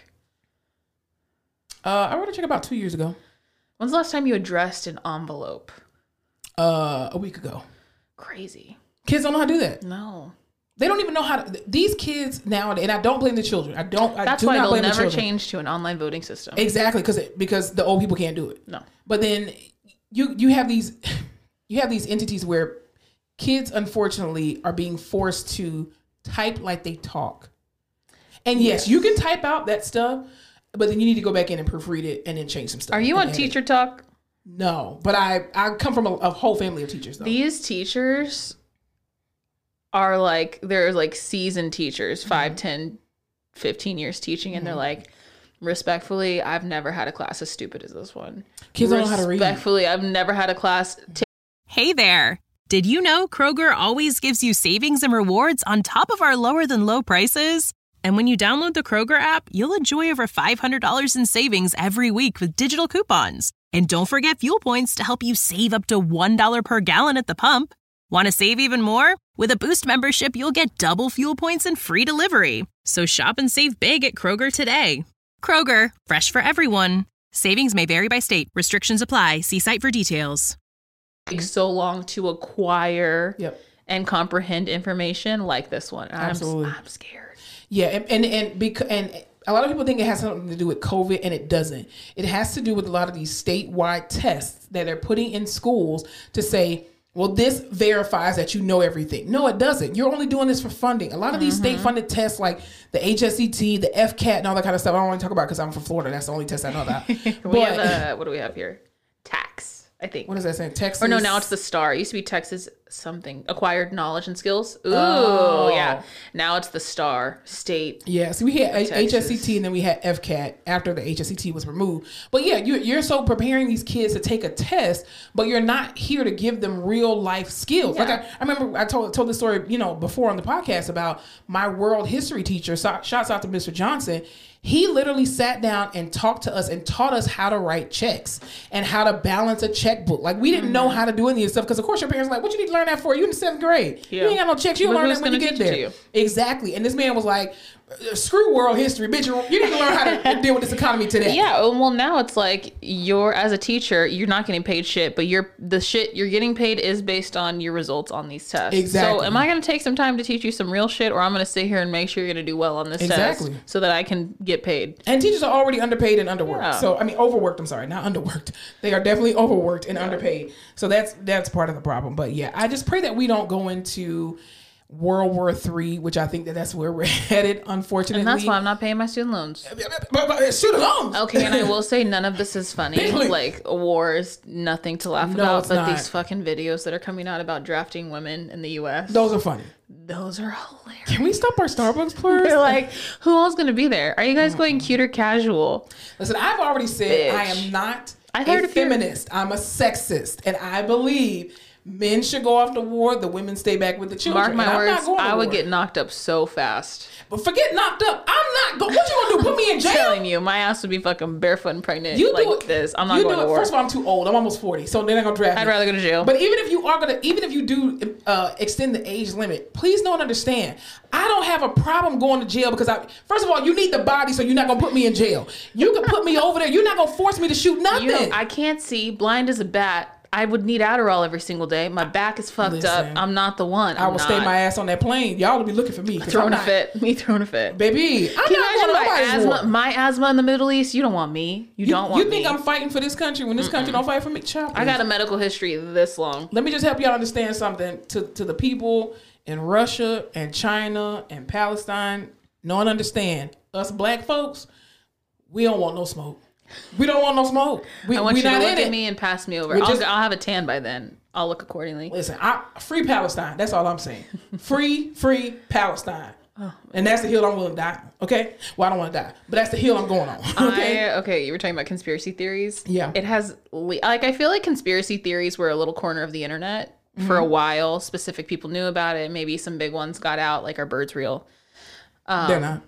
Uh, I wrote a check about two years ago. When's the last time you addressed an envelope? Uh, a week ago. Crazy. Kids don't know how to do that. No. They don't even know how to. These kids nowadays, and I don't blame the children. I don't. That's I do why not they'll blame the never children. change to an online voting system. Exactly, because because the old people can't do it. No. But then you you have these you have these entities where kids unfortunately are being forced to type like they talk. And yes, Yes. you can type out that stuff, but then you need to go back in and proofread it and then change some stuff. Are you and on edit. Teacher Talk? No, but I I come from a, a whole family of teachers though. These teachers are like, they're like seasoned teachers, five, Mm-hmm. ten, fifteen years teaching. And Mm-hmm. they're like, respectfully, I've never had a class as stupid as this one. Kids don't know how to read. Respectfully, I've never had a class. T- Hey there. Did you know Kroger always gives you savings and rewards on top of our lower than low prices? And when you download the Kroger app, you'll enjoy over five hundred dollars in savings every week with digital coupons. And don't forget fuel points to help you save up to one dollar per gallon at the pump. Want to save even more? With a Boost membership, you'll get double fuel points and free delivery. So shop and save big at Kroger today. Kroger, fresh for everyone. Savings may vary by state. Restrictions apply. See site for details. takes so long to acquire Yep. and comprehend information like this one. I'm, Absolutely. I'm scared. Yeah, and and and, because, and a lot of people think it has something to do with COVID, and it doesn't. It has to do with a lot of these statewide tests that they're putting in schools to say, well, this verifies that you know everything. No, it doesn't. You're only doing this for funding. A lot of these Mm-hmm. state-funded tests, like the H S E T, the F C A T, and all that kind of stuff, I don't want to talk about because I'm from Florida. That's the only test I know about. we But have a, what do we have here? Tax, I think. what is that saying? Texas? Or no, now it's the STAR. It used to be Texas something. Acquired knowledge and skills. Ooh, Oh. yeah. Now it's the STAR. State. Yeah, so we had H S E T Texas. and then we had F C A T after the H S E T was removed. But yeah, you're, you're so preparing these kids to take a test, but you're not here to give them real life skills. Like Yeah. I, I remember I told told this story, you know, before on the podcast about my world history teacher. So, shouts out to Mister Johnson. He literally sat down and talked to us and taught us how to write checks and how to balance a checkbook. Like we didn't know how to do any of this stuff because of course your parents were like, what you need to learn that for? You in the seventh grade. Yeah. You ain't got no checks. You But don't learn who's that when you gonna get teach it there. to you? Exactly. And this man was like, screw world history, bitch. You you need to learn how to deal with this economy today. Yeah, well now it's like you're as a teacher, you're not getting paid shit, but you're the shit you're getting paid is based on your results on these tests. Exactly. So am I going to take some time to teach you some real shit, or I'm going to sit here and make sure you're going to do well on this Exactly. test so that I can get paid? And teachers are already underpaid and underworked. Yeah. So I mean overworked, I'm sorry, not underworked. They are definitely overworked and underpaid. So that's that's part of the problem. But yeah, I just pray that we don't go into World War Three, which I think that that's where we're headed, unfortunately. And that's why I'm not paying my student loans. But, but, shoot along. Okay, and I will say none of this is funny. Really? Like a war is nothing to laugh No, about, it's but not. these fucking videos that are coming out about drafting women in the U S, Those are funny. those are hilarious. Can we stop our Starbucks, please? They're like, who else going to be there? Are you guys going cute or casual? Listen, I've already said I Bitch. am not I've a heard if you're- feminist. I'm a sexist, and I believe men should go off to war. The women stay back with the children. Mark my And I'm not words, going to I would war. get knocked up so fast. But forget knocked up. I'm not going. What you gonna do? Put me in I'm jail? telling you, my ass would be fucking barefoot and pregnant You like do it. this. I'm not you going do to it. war. First of all, I'm too old. I'm almost forty, so they're not gonna draft I'd me. rather go to jail. But even if you are gonna, even if you do uh, extend the age limit, please don't understand. I don't have a problem going to jail because I. First of all, you need the body, so you're not gonna put me in jail. You can put me over there. You're not gonna force me to shoot nothing. You know, I can't see, blind as a bat. I would need Adderall every single day. My back is fucked up. Listen, I'm not the one. I I'm will not. stay my ass on that plane. Y'all will be looking for me. 'cause throwing I'm a not- fit. Me throwing a fit. Baby, I'm Can you not imagine going to my nobody's asthma? war. My asthma in the Middle East. You don't want me. You, You, don't want you think me. I'm fighting for this country when this country don't fight for me? Child, I got a medical history this long. Let me just help y'all understand something. To to the people in Russia and China and Palestine, know and understand. Us black folks, we don't want no smoke. We don't want no smoke. We, I want we you to not look in at it. me and pass me over. We're I'll, just- I'll have a tan by then. I'll look accordingly. Listen, I, free Palestine. That's all I'm saying. Free, free Palestine. Oh, and that's the hill I'm willing to die. Okay? Well, I don't want to die, but that's the hill I'm going on. Okay? I, okay, you were talking about conspiracy theories. Yeah. It has, le- like, I feel like conspiracy theories were a little corner of the internet for a while. Specific people knew about it. Maybe some big ones got out, like Are Birds Real? They're not.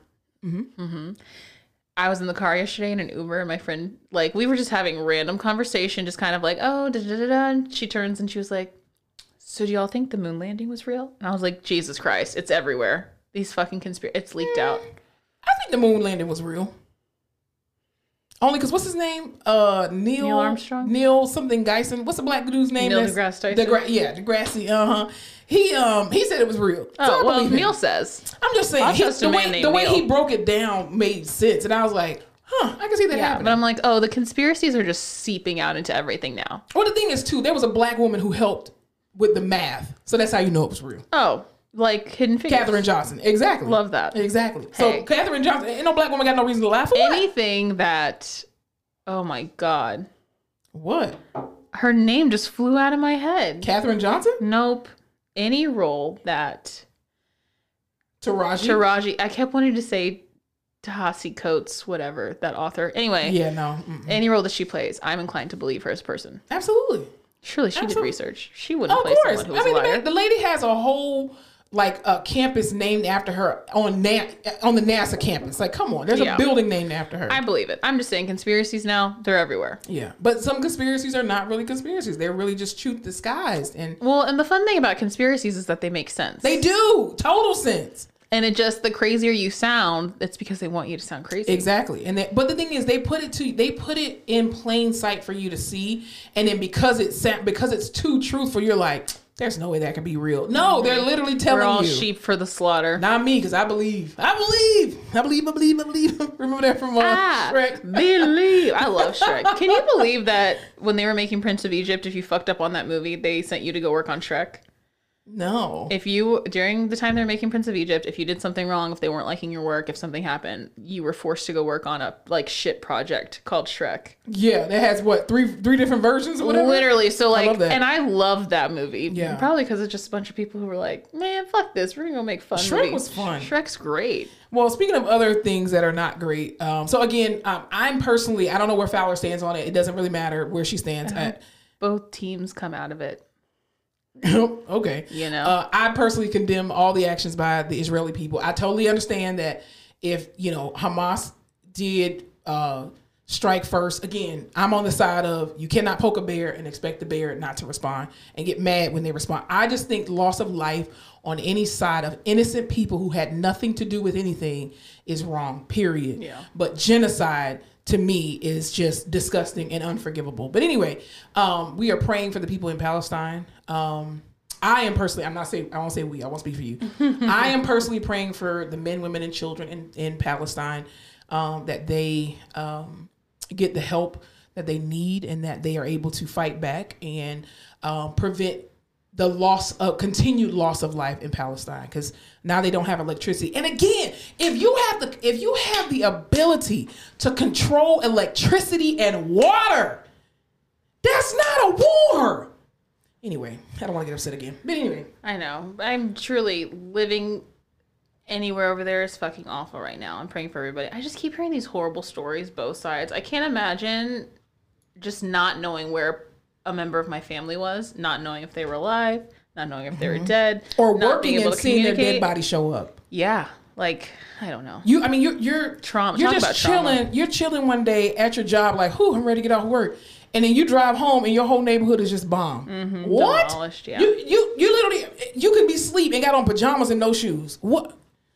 I was in the car yesterday in an Uber, and my friend, like, we were just having random conversation, just kind of like, oh, da da da da. And she turns and she was like, so do y'all think the moon landing was real? And I was like, Jesus Christ, it's everywhere. These fucking conspiracy, it's leaked out. I think the moon landing was real. Only because what's his name? Uh, Neil, Neil Armstrong? Neil something Geisen. What's the black dude's name? Neil That's- deGrasse Tyson? DeGra- yeah, Degrassi. Uh huh. He um he said it was real. So I Oh, well, believe him. Neil says. I'm just saying I'll he, trust a the man way named the way Neil. he broke it down made sense, and I was like, huh, I can see that Yeah, happening. but I'm like, oh, the conspiracies are just seeping out into everything now. Well, the thing is too, there was a black woman who helped with the math, so that's how you know it was real. Oh, like Hidden Figures. Katherine Johnson, exactly. Love that. Exactly. Hey. So Katherine Johnson, ain't no black woman got no reason to laugh. For what? Anything that, oh my God. What? Her name just flew out of my head. Katherine Johnson? Nope. Any role that Taraji. Taraji. I kept wanting to say Ta-Nehisi Coates, whatever, that author. Anyway. Yeah, no. Mm-mm. Any role that she plays, I'm inclined to believe her as a person. Absolutely. Surely she Absolutely. did research. She wouldn't Of play course. someone who was I mean, a liar. the, the lady has a whole like a campus named after her on Na- on the NASA campus. Like, come on, there's Yeah. a building named after her. I believe it. I'm just saying conspiracies now, they're everywhere. Yeah, but some conspiracies are not really conspiracies. They're really just truth disguised, and Well, and the fun thing about conspiracies is that they make sense. they do total sense. And it just, the crazier you sound, it's because they want you to sound crazy. Exactly, and they, but the thing is, they put it to they put it in plain sight for you to see, and then because it's sa- because it's too truthful, you're like, there's no way that can be real. No, they're literally telling We're all you. sheep for the slaughter. Not me, because I believe. I believe. I believe. I believe. I believe. Remember that from uh, Ah, Shrek? believe. I love Shrek. Can you believe that when they were making Prince of Egypt, if you fucked up on that movie, they sent you to go work on Shrek? No. If you, during the time they were making Prince of Egypt, if you did something wrong, if they weren't liking your work, if something happened, you were forced to go work on a like shit project called Shrek. Yeah, that has what three three different versions or whatever. Literally. So like, love that. and I loved that movie. Yeah. Probably because it's just a bunch of people who were like, man, fuck this. We're gonna go make fun. Shrek movies. was fun. Shrek's great. Well, speaking of other things that are not great, um, so again, um, I'm personally, I don't know where Fowler stands on it. It doesn't really matter where she stands at. Both teams come out of it. Okay. You know? Uh, I personally condemn all the actions by the Israeli people. I totally understand that if, you know, Hamas did uh, strike first, again, I'm on the side of you cannot poke a bear and expect the bear not to respond and get mad when they respond. I just think loss of life on any side of innocent people who had nothing to do with anything is wrong, period. Yeah. But genocide, to me, is just disgusting and unforgivable. But anyway, um, we are praying for the people in Palestine. Um, I am personally, I'm not saying, I won't say we, I won't speak for you. I am personally praying for the men, women, and children in, in Palestine, um, that they um, get the help that they need and that they are able to fight back and um, prevent the loss of continued loss of life in Palestine, because now they don't have electricity. And again, if you have the if you have the ability to control electricity and water, that's not a war. Anyway, I don't want to get upset again. But anyway, I know. I'm truly living anywhere over there is fucking awful right now. I'm praying for everybody. I just keep hearing these horrible stories, both sides. I can't imagine just not knowing where a member of my family was, not knowing if they were alive, not knowing if they were dead, or not being working able and to seeing their communicate. dead body show up. Yeah, like I don't know. You, I mean, you're you're Trauma- You're talk just about trauma. chilling. You're chilling one day at your job, like, "Whew, I'm ready to get off work," and then you drive home and your whole neighborhood is just bombed. What? Demolished, yeah. You you you literally you could be asleep and got on pajamas and no shoes. What?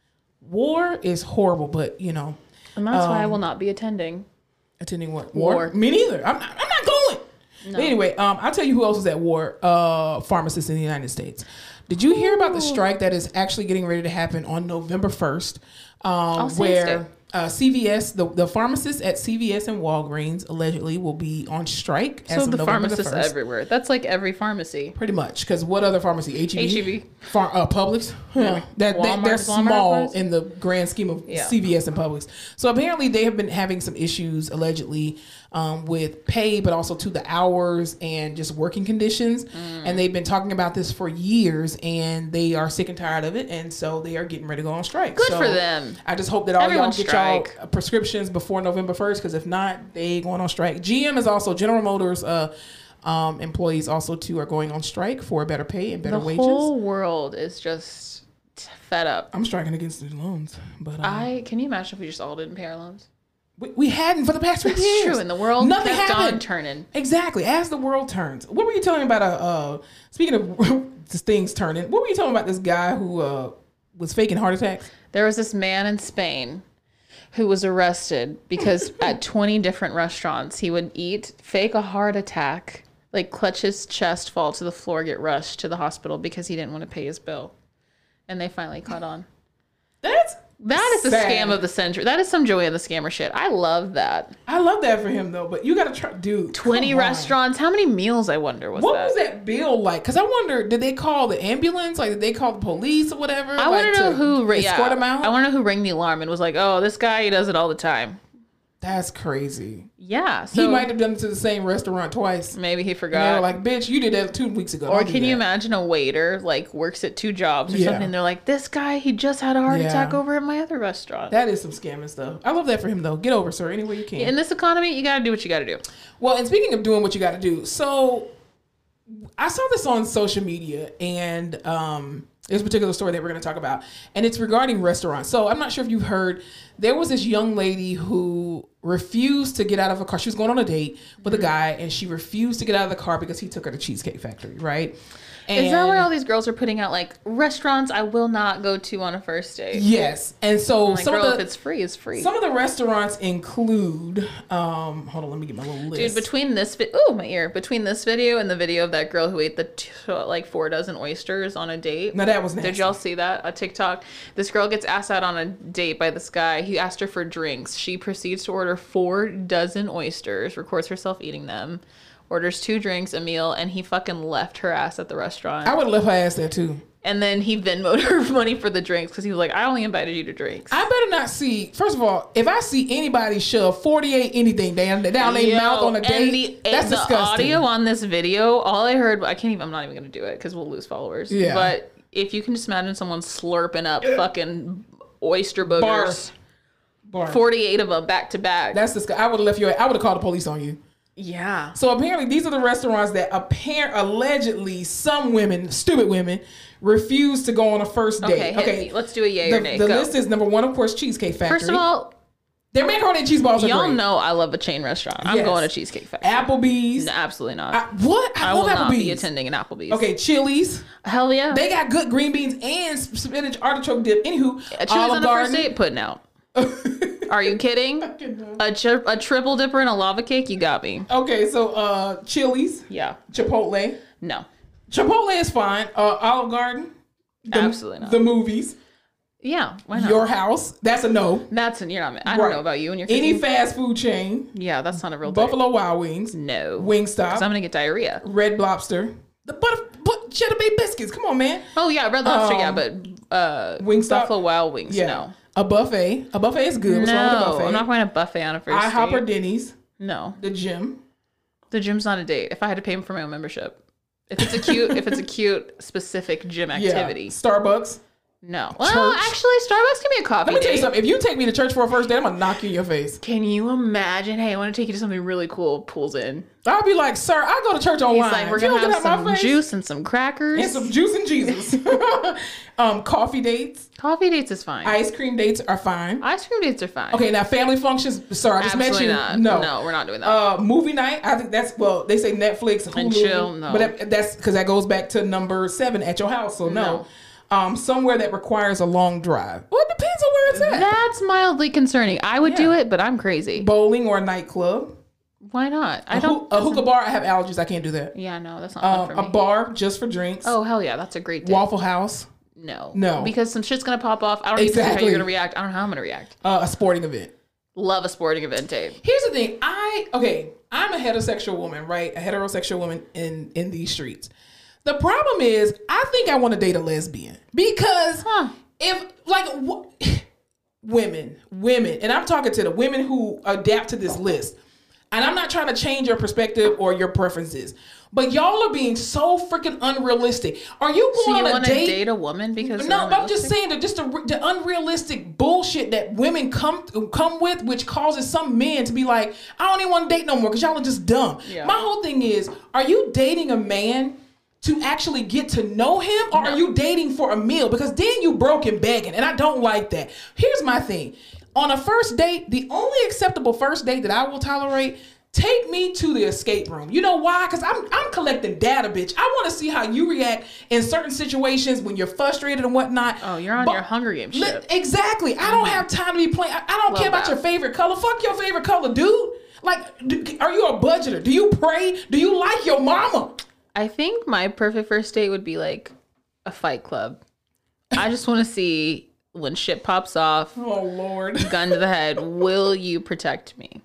War is horrible, but you know, And that's why I will not be attending. attending what war? War. Me neither. I'm not, I'm not going. But anyway, um, I'll tell you who else is at war. Uh, pharmacists in the United States. Did you hear about the strike that is actually getting ready to happen on November first? Um, Saints where Day. uh, C V S, the, the pharmacists at C V S and Walgreens allegedly will be on strike as So of the November the pharmacists first. everywhere. That's like every pharmacy. Pretty much, because what other pharmacy? H E B? H E B. Phar- uh, Publix? Yeah. That, Walmart- that, they're does Walmart small have Publix? in the grand scheme of Yeah. C V S and Publix. So apparently they have been having some issues, allegedly, um, with pay, but also to the hours and just working conditions. Mm. And they've been talking about this for years, and they are sick and tired of it, and so they are getting ready to go on strike. Good So for them. I just hope that all Everyone y'all get strike. y'all prescriptions before November first, because if not, they going on strike. G M is also, General Motors uh, um, employees also too are going on strike for better pay and better The wages. whole world is just fed up. I'm striking against the loans, but um, I can you imagine if we just all didn't pay our loans? we, we hadn't for the past three It's years. true, and the world Nothing kept happened. on turning. Exactly, as the world turns. What were you telling me about? A uh, speaking of things turning, what were you telling about this guy who uh, was faking heart attacks? There was this man in Spain who was arrested because at twenty different restaurants he would eat, fake a heart attack, like clutch his chest, fall to the floor, get rushed to the hospital because he didn't want to pay his bill. And they finally caught on. That's That is the sad. scam of the century. That is some Joey and the Scammer shit. I love that. I love that for him though, but you got to try, dude. twenty come on. restaurants. How many meals, I wonder, was What that? was that bill like? Because I wonder, did they call the ambulance? Like, did they call the police or whatever? I like, want to know who ra- escort yeah, him out. I want to know who rang the alarm and was like, "Oh, this guy, he does it all the time." That's crazy. Yeah. So he might have done it to the same restaurant twice. Maybe he And forgot. they were like, bitch, you did that two weeks ago. Or Don't do can you that. imagine a waiter like works at two jobs or Yeah. something? And they're like, this guy, he just had a heart Yeah. attack over at my other restaurant. That is some scamming stuff. I love that for him, though. Get over, sir, any way you can. In this economy, you got to do what you got to do. Well, and speaking of doing what you got to do, so I saw this on social media, and um, there's a particular story that we're going to talk about, and it's regarding restaurants. So I'm not sure if you've heard, there was this young lady who refused to get out of a car. She was going on a date with a guy, and she refused to get out of the car because he took her to Cheesecake Factory, right? And Is that why all these girls are putting out like restaurants I will not go to on a first date? Yes, and so Like, some girl, of the if it's free, it's free. some of the restaurants include. Um, hold on, let me get my little list. Dude, between this vi- oh my ear, between this video and the video of that girl who ate the t- like four dozen oysters on a date. Now that was nasty. Did y'all see that? A TikTok. This girl gets asked out on a date by this guy. He asked her for drinks. She proceeds to order four dozen oysters, records herself eating them, orders two drinks, a meal, and he fucking left her ass at the restaurant. I would have left her ass there too. And then he Venmoed her money for the drinks because he was like, I only invited you to drinks. I better not see. First of all, if I see anybody shove forty-eight anything down down their Yo, mouth on a and date, the, that's the disgusting. audio on this video, all I heard, I can't even, I'm not even going to do it because we'll lose followers. Yeah. But if you can just imagine someone slurping up fucking oyster boogers, Barf. Barf. forty-eight of them back to back. That's disgusting. I would have left you. I would have called the police on you. Yeah. So apparently, these are the restaurants that apparent allegedly some women, stupid women, refuse to go on a first date. Okay, hit me. Let's do a yay the, or nay. The Go. list is number one, of course, Cheesecake Factory. First of all, their macaroni and cheese balls are y'all great. know I love a chain restaurant. I'm Yes. going to Cheesecake Factory. Applebee's. No, absolutely not. I, what? I, I love will not be Applebee's. attending an Applebee's. Okay, Chili's. Hell yeah. They got good green beans and spinach artichoke dip. Anywho, a Chili's Olive on a first Garden. date, putting out. Are you kidding? A, tri- a triple dipper and a lava cake? You got me. Okay, so uh, Chili's, Yeah. Chipotle. No. Chipotle is fine. Uh, Olive Garden. The, Absolutely not. The movies. Yeah. Why not? Your House. That's a no. That's an, you're not. I don't Right. know about you and your Any cooking. fast food chain. Yeah, that's not a real date. Buffalo Wild Wings. No. Because Wingstop. I'm gonna get diarrhea. Red Lobster. The butter, but cheddar bay biscuits. Come on, man. Oh yeah, Red Lobster. Um, yeah, but uh, Wingstop. Buffalo Wild Wings. Yeah. No. A buffet. A buffet is good. What's wrong with a No, buffet? I'm not going to buffet on a first IHOP or date. Denny's. No, The gym. the gym's not a date. If I had to pay for my own membership, if it's a cute, if it's a cute specific gym activity, Yeah. Starbucks. no. Well, Church. actually, Starbucks can be a coffee Let me tell you date. something. If you take me to church for a first date, I'm gonna knock you in your face. Can you imagine? Hey, I want to take you to something really cool. Pulls in. I'll be like, sir, I go to church online. He's like, we're If you gonna don't have get out some my face- juice and some crackers. and some juice and Jesus. um, coffee dates, Coffee dates is fine. ice cream dates are fine. Ice cream dates are fine. Okay, now family functions. Sorry, I just Absolutely mentioned not. no, No, we're not doing that. Uh, movie night. I think that's well. They say Netflix, Hulu, And chill, no. but that, that's because that goes back to number seven at your house. So no. No. Um, somewhere that requires a long drive. Well, it depends on where it's at. That's mildly concerning. I would do Yeah. it, but I'm crazy. Bowling or a nightclub. Why not? I A, don't. hoo- a hookah bar. I have allergies. I can't do that. Yeah, no, that's not Um, fun for a me. bar just for drinks. Oh hell yeah, that's a great date. Waffle House. No, No. because some shit's gonna pop off. I don't even know how Exactly. you're gonna react. I don't know how I'm gonna react. Uh, a sporting event. Love a sporting event date. Here's the thing. I okay. I'm a heterosexual woman, right? A heterosexual woman in in these streets. The problem is, I think I want to date a lesbian because Huh. if like w- women, women, and I'm talking to the women who adapt to this list, and I'm not trying to change your perspective or your preferences, but y'all are being so freaking unrealistic. Are you So going you on want a to date? date a woman because No, they're but I'm just unrealistic? saying that just the, the unrealistic bullshit that women come come with, which causes some men to be like, I don't even want to date no more because y'all are just dumb. Yeah. My whole thing is, are you dating a man to actually get to know him, or are you dating for a meal? Because then you broke and begging, and I don't like that. Here's my thing. On a first date, the only acceptable first date that I will tolerate, take me to the escape room. You know why? Because I'm I'm collecting data, bitch. I want to see how you react in certain situations when you're frustrated and whatnot. Oh, you're on But- your Hunger Games Li- shit. Exactly. I don't have time to be playing. I, I don't Love care about that. your favorite color. Fuck your favorite color, dude. Like, do, are you a budgeter? Do you pray? Do you like your mama? I think my perfect first date would be like a fight club. I just want to see when shit pops off, Oh Lord. gun to the head, will you protect me?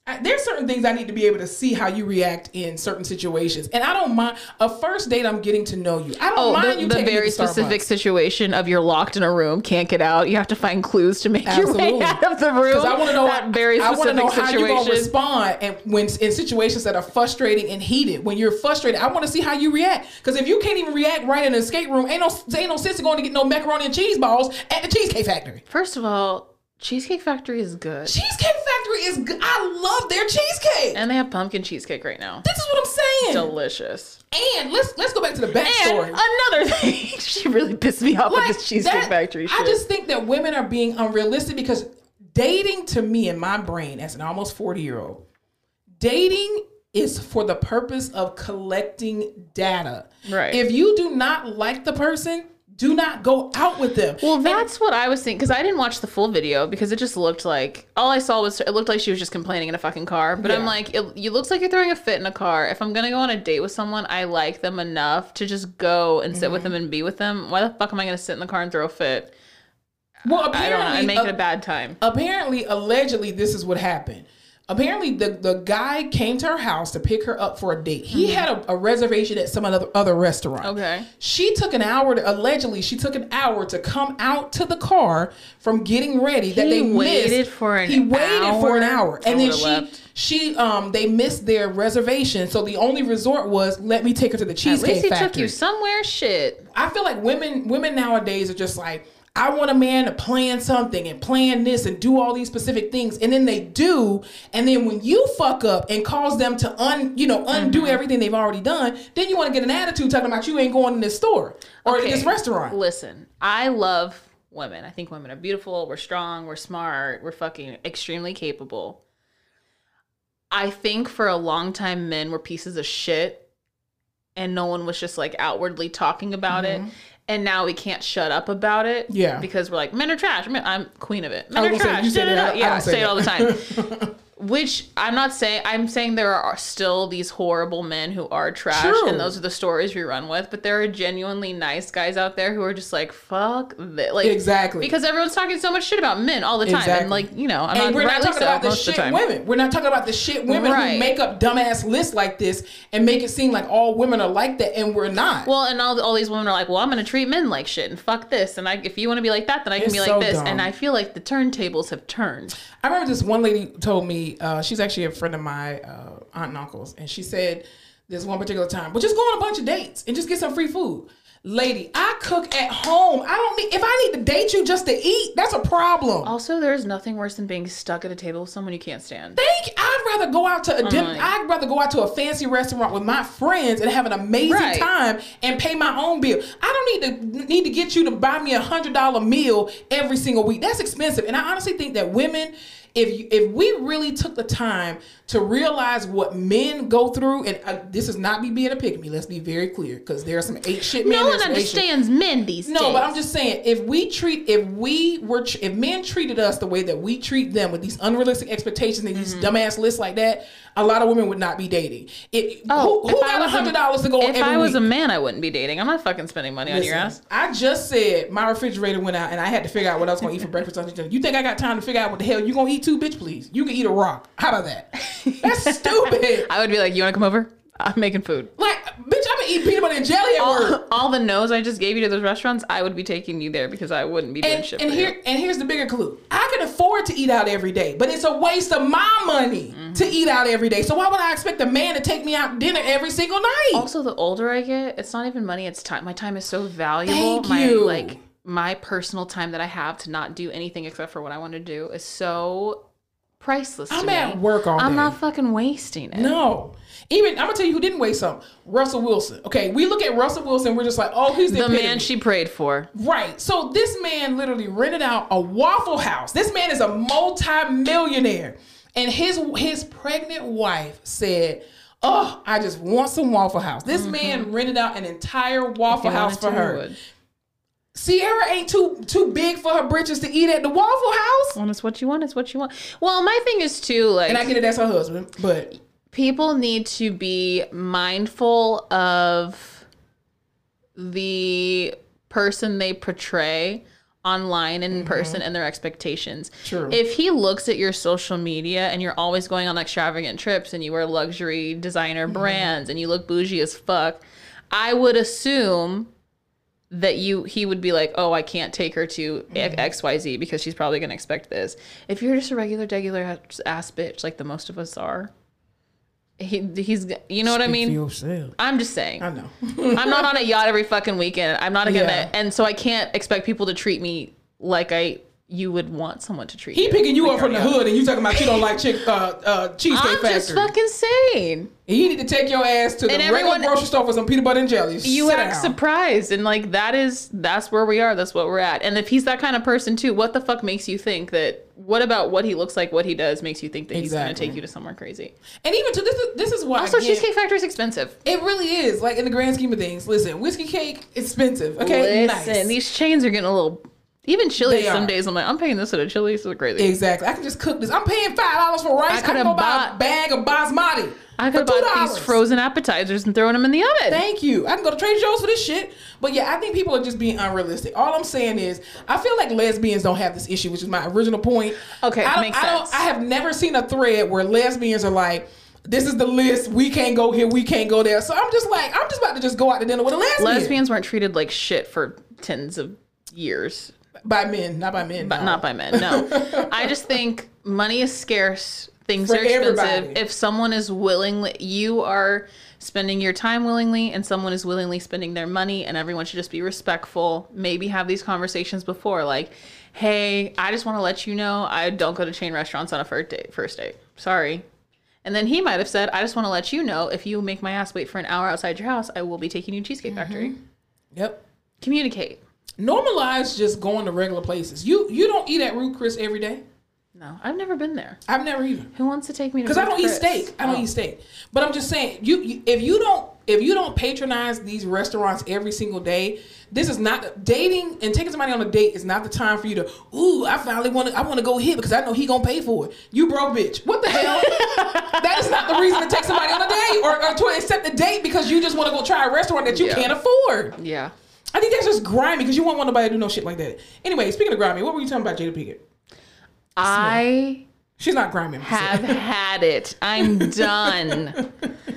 I, there's certain things I need to be able to see how you react in certain situations, and I don't mind a first date. I'm getting to know you. I don't Oh, mind the, you the taking me very to specific Starbucks. situation of you're locked in a room, can't get out. You have to find clues to make Absolutely. your way out of the room. Because I want to know, that very I want to specific know how you're gonna situation. respond, and when in situations that are frustrating and heated. When you're frustrated, I want to see how you react. Because if you can't even react right in an escape room, ain't no ain't no sense in going to get no macaroni and cheese balls at the Cheesecake Factory. First of all, Cheesecake Factory is good, Cheesecake Factory is good. I love their cheesecake. and they have pumpkin cheesecake right now. This is what I'm saying. Delicious. And let's let's go back to the backstory. And another thing, she really pissed me off Like, with this Cheesecake that- Factory shit. I just think that women are being unrealistic because dating, to me, in my brain, as an almost forty year old, dating is for the purpose of collecting data. Right. If you do not like the person, do not go out with them. Well, that's what I was thinking, because I didn't watch the full video because it just looked like, all I saw was, it looked like she was just complaining in a fucking car. But Yeah. I'm like, it, it looks like you're throwing a fit in a car. If I'm going to go on a date with someone, I like them enough to just go and sit with Mm-hmm. them and be with them. Why the fuck am I going to sit in the car and throw a fit? well, I apparently, don't know. And make uh, it a bad time. apparently, allegedly, this is what happened. Apparently, the, the guy came to her house to pick her up for a date. He had a, a reservation at some other, other restaurant. Okay. She took an hour, to, allegedly, she took an hour to come out to the car from getting ready that He they waited missed. for an He waited for an hour. hour? I And then would've she, left. she, um, they missed their reservation. So the only resort was, let me take her to the At Cheesecake least he Factory. took you somewhere. Shit. I feel like women women nowadays are just like, I want a man to plan something and plan this and do all these specific things, and then they do, and then when you fuck up and cause them to un you know undo Mm-hmm. everything they've already done, then you want to get an attitude talking about you ain't going in this store or Okay, this restaurant. Listen, I love women. I think women are beautiful. We're strong. We're smart. We're fucking extremely capable. I think for a long time, men were pieces of shit, and no one was just like outwardly talking about it. And now we can't shut up about it. Yeah. Because we're like, men are trash. Men- I'm queen of it. Men I are was gonna say, trash. you say Da-da-da. that. I Yeah, I don't say say it that. all the time. Which I'm not saying, I'm saying there are still these horrible men who are trash, True. and those are the stories we run with. But there are genuinely nice guys out there who are just like, fuck that. Like, Exactly. Because everyone's talking so much shit about men all the time. Exactly. And like, you know, I'm And not, we're not rightly talking so about the most of shit the time. women. We're not talking about the shit women Right. who make up dumbass lists like this and make it seem like all women are like that, and we're not. Well, and all, all these women are like, well, I'm going to treat men like shit and fuck this. And I, if you want to be like that, then I can It's be like so this. dumb. And I feel like the turntables have turned. I remember this one lady told me, uh, she's actually a friend of my uh, aunt and uncles, and she said this one particular time, well, just go on a bunch of dates and just get some free food. Lady, I cook at home. I don't need, if I need to date you just to eat, that's a problem. Also, there's nothing worse than being stuck at a table with someone you can't stand. Thank you. I'd rather go out to a dinner. like- I'd rather go out to a fancy restaurant with my friends and have an amazing Right. time and pay my own bill. I don't need to need to get you to buy me a hundred dollar meal every single week. That's expensive. And I honestly think that women, if you, if we really took the time to realize what men go through, and uh, this is not me being a pick me. Let's be very clear, because there are some eight shit men. No there's one some eight shit- understands men these days. no, but I'm just saying, if we treat, if we were, tr- if men treated us the way that we treat them with these unrealistic expectations and these Mm-hmm. dumbass lists like that, a lot of women would not be dating. It, Oh, who who if I got a was a- hundred dollars to go If every I was week? a man, I wouldn't be dating. I'm not fucking spending money on your Listen, ass. I just said my refrigerator went out and I had to figure out what I was going to eat for breakfast. lunch, and dinner. You think I got time to figure out what the hell you going to eat too, bitch? Please, you can eat a rock. How about that? That's stupid. I would be like, you want to come over? I'm making food. Like, bitch, I'm gonna eat peanut butter and jelly at work. All, all the no's I just gave you to those restaurants, I would be taking you there because I wouldn't be doing And, shit and for here you. and here's the bigger clue. I can afford to eat out every day, but it's a waste of my money Mm-hmm. to eat out every day. So why would I expect a man to take me out to dinner every single night? Also, the older I get, it's not even money, it's time. My time is so valuable. Thank my you. like my personal time that I have to not do anything except for what I want to do is so priceless to I'm me. at work all I'm day. not fucking wasting it. No. Even I'm gonna tell you who didn't waste something. Russell Wilson. Okay, we look at Russell Wilson, we're just like, oh, he's the, The epitome. man she prayed for. Right. So this man literally rented out a Waffle House. This man is a multi-millionaire. And his his pregnant wife said, oh, I just want some Waffle House. This man rented out an entire Waffle If you House wanted for to, her. you would. Sierra ain't too too big for her britches to eat at the Waffle House. Well, it's what you want. It's what you want. Well, my thing is too, like, And I get it, that's her husband. But people need to be mindful of the person they portray online and in mm-hmm. person and their expectations. True. If he looks at your social media and you're always going on extravagant trips and you wear luxury designer mm-hmm. brands and you look bougie as fuck, I would assume that you he would be like, oh, I can't take her to mm-hmm. X Y Z because she's probably going to expect this. If you're just a regular, regular ass bitch like the most of us are, he he's, you know what Speak I mean? For yourself. I'm just saying. I know. I'm not on a yacht every fucking weekend. I'm not gonna, Yeah. and so I can't expect people to treat me like I you would want someone to treat He you. picking you Like up from the you're- hood, and you talking about you don't like chick, uh, uh, Cheesecake I'm Factory. just fucking saying. He need to take your ass to the And regular everyone- grocery store for some peanut butter and jelly. You Sit act down. surprised, and like that is that's where we are. That's what we're at. And if he's that kind of person too, what the fuck makes you think that? What about what he looks like, what he does, makes you think that he's going to Exactly. take you to somewhere crazy? And even to this, is, this is why. Also, again, Cheesecake Factory is expensive. It really is. Like in the grand scheme of things, listen, whiskey cake expensive. Okay, Listen, nice. these chains are getting a little. Even Chili's, They some are. days I'm like, I'm paying this at a Chili's. It's crazy. Exactly. I can just cook this. I'm paying five dollars for rice. I I, could can have go buy bought- a bag of basmati. I could have for bought two dollars. these frozen appetizers and throwing them in the oven. Thank you. I can go to Trader Joe's for this shit. But yeah, I think people are just being unrealistic. All I'm saying is, I feel like lesbians don't have this issue, which is my original point. Okay, I don't, makes I don't- sense. I have never seen a thread where lesbians are like, this is the list. We can't go here. We can't go there. So I'm just like, I'm just about to just go out to dinner with a lesbian. Lesbians weren't treated like shit for tens of years. By men, not by men. But no. not by men, no. I just think money is scarce. Things For are expensive. everybody. If someone is willingly, you are spending your time willingly, and someone is willingly spending their money, and everyone should just be respectful. Maybe have these conversations before, like, hey, I just want to let you know I don't go to chain restaurants on a first date. First date. Sorry. And then he might have said, I just want to let you know if you make my ass wait for an hour outside your house, I will be taking you to Cheesecake Factory. Yep. Communicate. Normalize just going to regular places. You you don't eat at Ruth Chris every day. No, I've never been there. I've never even. Who wants to take me to Because I Ruth don't eat Chris? steak. I don't Oh. eat steak. But I'm just saying, you, you if you don't if you don't patronize these restaurants every single day, this is not dating and taking somebody on a date is not the time for you to. Ooh, I finally want to. I want to go here because I know he gonna pay for it. You broke bitch. What the hell? That is not the reason to take somebody on a date or, or to accept a date because you just want to go try a restaurant that you Yeah. can't afford. Yeah. I think that's just grimy because you won't want nobody to do no shit like that. Anyway, speaking of grimy, what were you talking about, Jada Pinkett? I She's not grimy. I'm just have saying. had it. I'm done.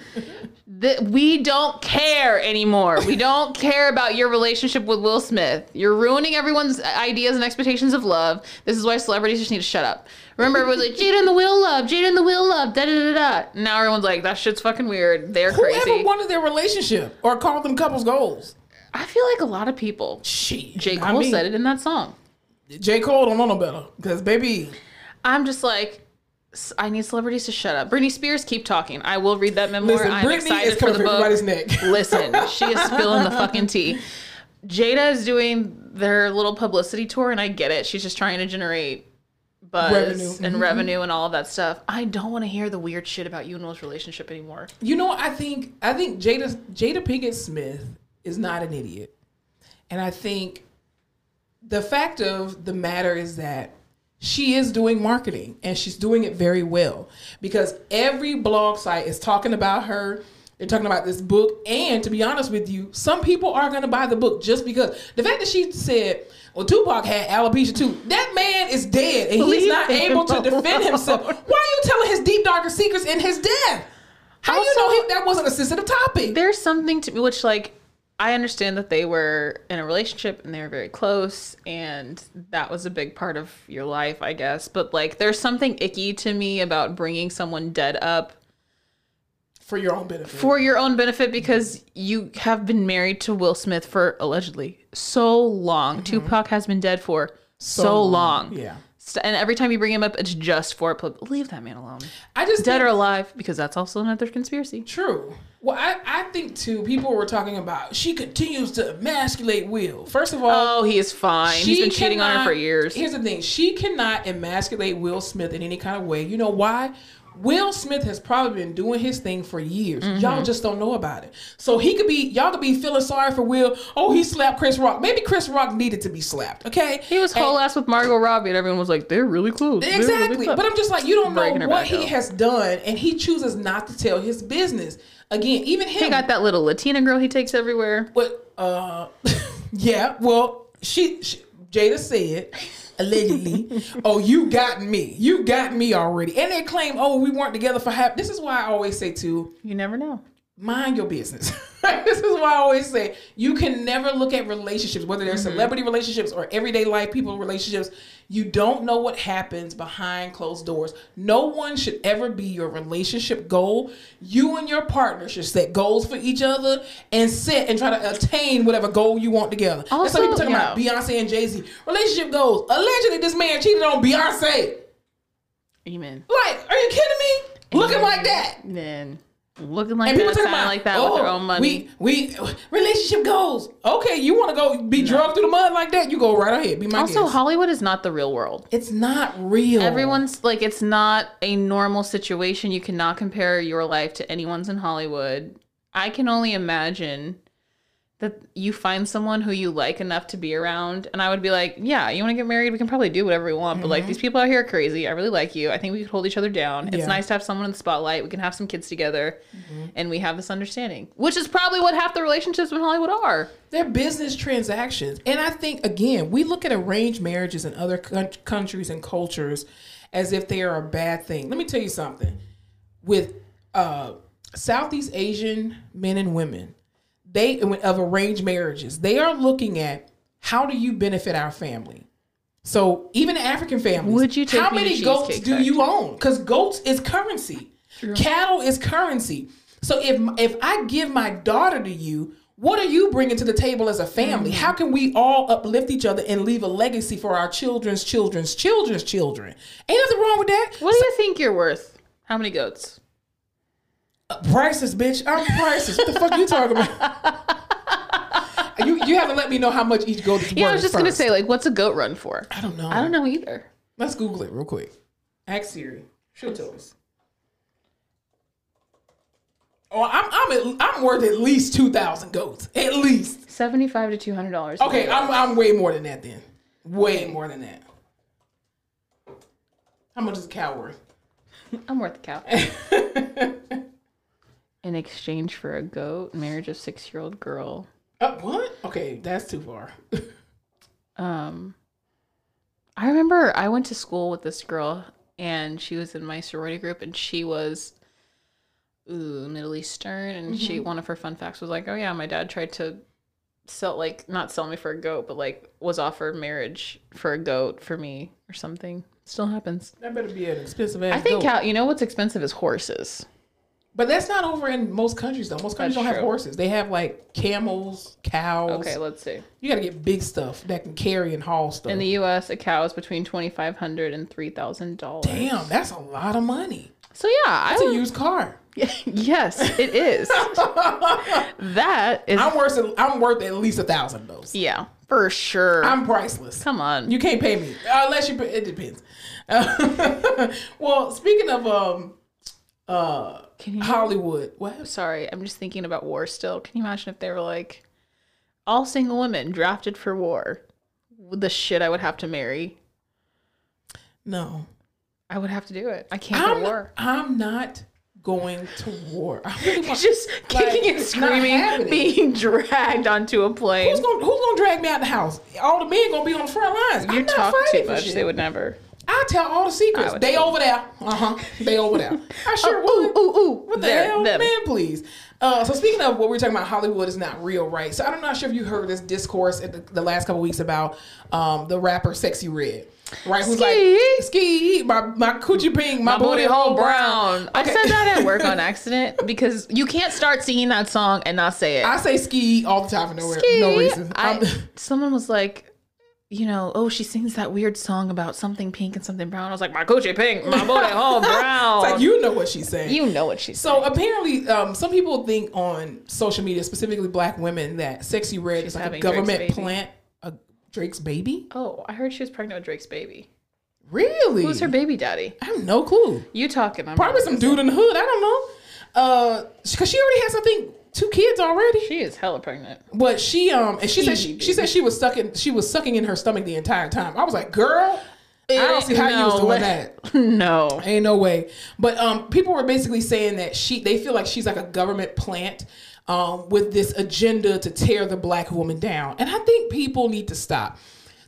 The, we don't care anymore. We don't care about your relationship with Will Smith. You're ruining everyone's ideas and expectations of love. This is why celebrities just need to shut up. Remember, everyone's like, Jada and the Will love, Jada and the Will love, da da da da. Now everyone's like, that shit's fucking weird. They're Whoever crazy. wanted their relationship or called them couples goals? I feel like a lot of people. Shit. J. I Cole mean, said it in that song. J. Cole don't know no better. Because, baby, I'm just like, s- I need celebrities to shut up. Britney Spears, keep talking. I will read that memoir. listen, I'm Britney excited is for coming the for book. everybody's neck. Listen, she is spilling the fucking tea. Jada is doing their little publicity tour, and I get it. She's just trying to generate buzz Revenue. and Mhm. revenue and all of that stuff. I don't want to hear the weird shit about you and Will's relationship anymore. You know what? I think I think Jada Jada Pinkett Smith is not an idiot. And I think the fact of the matter is that she is doing marketing and she's doing it very well because every blog site is talking about her. They're talking about this book. And to be honest with you, some people are going to buy the book just because the fact that she said, well, Tupac had alopecia too. That man is dead and Leave he's not him able to defend himself. Why are you telling his deep, darker secrets in his death? How do you Also- know he, that wasn't a sensitive topic? There's something to which, like, I understand that they were in a relationship and they were very close and that was a big part of your life, I guess. But, like, there's something icky to me about bringing someone dead up For your own benefit. for your own benefit because you have been married to Will Smith for allegedly so long. Tupac has been dead for so, long. Yeah. St- And every time you bring him up, it's just for pub- leave that man alone. I just Dead think, or alive, because that's also another conspiracy. True. Well, I, I think too, people were talking about she continues to emasculate Will. First of all, Oh, he is fine. He's she been cheating on her cannot- for years. Here's the thing. She cannot emasculate Will Smith in any kind of way. You know why? Will Smith has probably been doing his thing for years. Mm-hmm. Y'all just don't know about it. So he could be, y'all could be feeling sorry for Will. Oh, he slapped Chris Rock. Maybe Chris Rock needed to be slapped, okay? He was And- whole ass with Margot Robbie, and everyone was like, "They're really close." They're really Exactly. close. But I'm just like, you don't Breaking know her what back he out. has done, and he chooses not to tell his business. Again, even him. He got that little Latina girl he takes everywhere. But uh, yeah. Well, she, she Jada said, allegedly, oh, you got me. You got me already. And they claim, oh, we weren't together for half. This is why I always say, too, You never know. mind your business. This is why I always say, you can never look at relationships, whether they're mm-hmm. celebrity relationships or everyday life people relationships. You don't know what happens behind closed doors. No one should ever be your relationship goal. You and your partner should set goals for each other and set and try to attain whatever goal you want together. Also, That's why people talking yeah. about Beyonce and Jay-Z. Relationship goals. Allegedly, this man cheated on Beyonce. Amen. Like, are you kidding me? Amen. Looking like that. Then looking like and that, people sounding about, like that oh, with their own money. We, we relationship goals. Okay, you want to go be no. drugged through the mud like that? You go right ahead. Be my also, guest. Hollywood is not the real world. It's not real. Everyone's like, it's not a normal situation. You cannot compare your life to anyone's in Hollywood. I can only imagine that you find someone who you like enough to be around, and I would be like, yeah, you want to get married? We can probably do whatever we want, mm-hmm. but like, these people out here are crazy. I really like you. I think we could hold each other down. It's yeah. nice to have someone in the spotlight. We can have some kids together, mm-hmm. and we have this understanding, which is probably what half the relationships in Hollywood are. They're business transactions. And I think, again, we look at arranged marriages in other con- countries and cultures as if they are a bad thing. Let me tell you something. With uh, Southeast Asian men and women, they of arranged marriages, they are looking at how do you benefit our family. So even African families, Would you take how me to many goats Cheesecake do Factory? you own? Because goats is currency. True. Cattle is currency. So if if I give my daughter to you, what are you bringing to the table as a family? Mm-hmm. How can we all uplift each other and leave a legacy for our children's children's children's children? Ain't nothing wrong with that. What do you think you're worth? How many goats? Uh, priceless, bitch. I'm priceless. What the fuck you talking about? you you have to let me know how much each goat is worth. Yeah, I was just going to first. say, like, what's a goat run for? I don't know. I don't know either. Let's Google it real quick. Ask Siri. She'll tell us. Oh, I'm I'm at, I'm worth at least two thousand goats. At least seventy-five to two hundred dollars. Okay, I'm I'm way more than that then. Way more than that. How much is a cow worth? I'm worth a cow. In exchange for a goat, marriage of six-year-old girl. Uh, what? Okay, that's too far. um, I remember I went to school with this girl, and she was in my sorority group, and she was ooh, Middle Eastern, and mm-hmm. she one of her fun facts was like, oh yeah, my dad tried to sell, like, not sell me for a goat, but like was offered marriage for a goat for me or something. Still happens. That better be an expensive ass I think goat. cow, you know what's expensive is horses. But that's not over in most countries, though. Most countries That's don't true. have horses. They have, like, camels, cows. Okay, let's see. You got to get big stuff that can carry and haul stuff. In the U S, a cow is between twenty-five hundred dollars and three thousand dollars. Damn, that's a lot of money. So, yeah. That's I a would, used car. Yes, it is. That is... I'm worth, I'm worth at least a thousand of those. Yeah, for sure. I'm priceless. Come on. You can't pay me. Unless you... It depends. Uh, well, speaking of... um. Uh, Can you Hollywood. What? Sorry, I'm just thinking about war still. Can you imagine if they were like, all single women drafted for war? The shit I would have to marry. No. I would have to do it. I can't I'm go to war. Not, I'm not going to war. I really want, just kicking like, and screaming, being dragged onto a plane. Who's gonna, who's gonna drag me out the house? All the men gonna be on the front lines. You I'm not talk fighting too for much. shit. They would never. I tell all the secrets. They too. over there. Uh huh. They over there. I sure oh, would. Ooh, ooh, ooh. What the There, hell, them. man? Please. Uh, so speaking of what we we're talking about, Hollywood is not real, right? So I'm not sure if you heard this discourse in the, the last couple of weeks about um, the rapper Sexy Red, right? Who's Ski. like, ski, my my coochie pink, my, My booty hole brown. brown. I Okay. said that at work on accident because you can't start singing that song and not say it. I say ski all the time for no, Ski. no reason. I, I'm- someone was like, you know, oh, she sings that weird song about something pink and something brown. I was like, my coochie pink, my booty hole brown. It's like, you know what she's saying. You know what she's So saying. apparently, um, some people think on social media, specifically black women, that Sexy Red She's is like a having government Drake's baby. plant. A Drake's baby? Oh, I heard she was pregnant with Drake's baby. Really? Who's her baby daddy? I have no clue. You talking? I'm Probably not some listening. dude in the hood. I don't know. Uh, because she already has, I think, two kids already. She is hella pregnant. But she um and she said Easy, she, she said she was sucking she was sucking in her stomach the entire time. I was like, girl, I don't see how you was No, doing let- that. No. Ain't no way. But um, people were basically saying that she, they feel like she's like a government plant um, with this agenda to tear the black woman down. And I think people need to stop.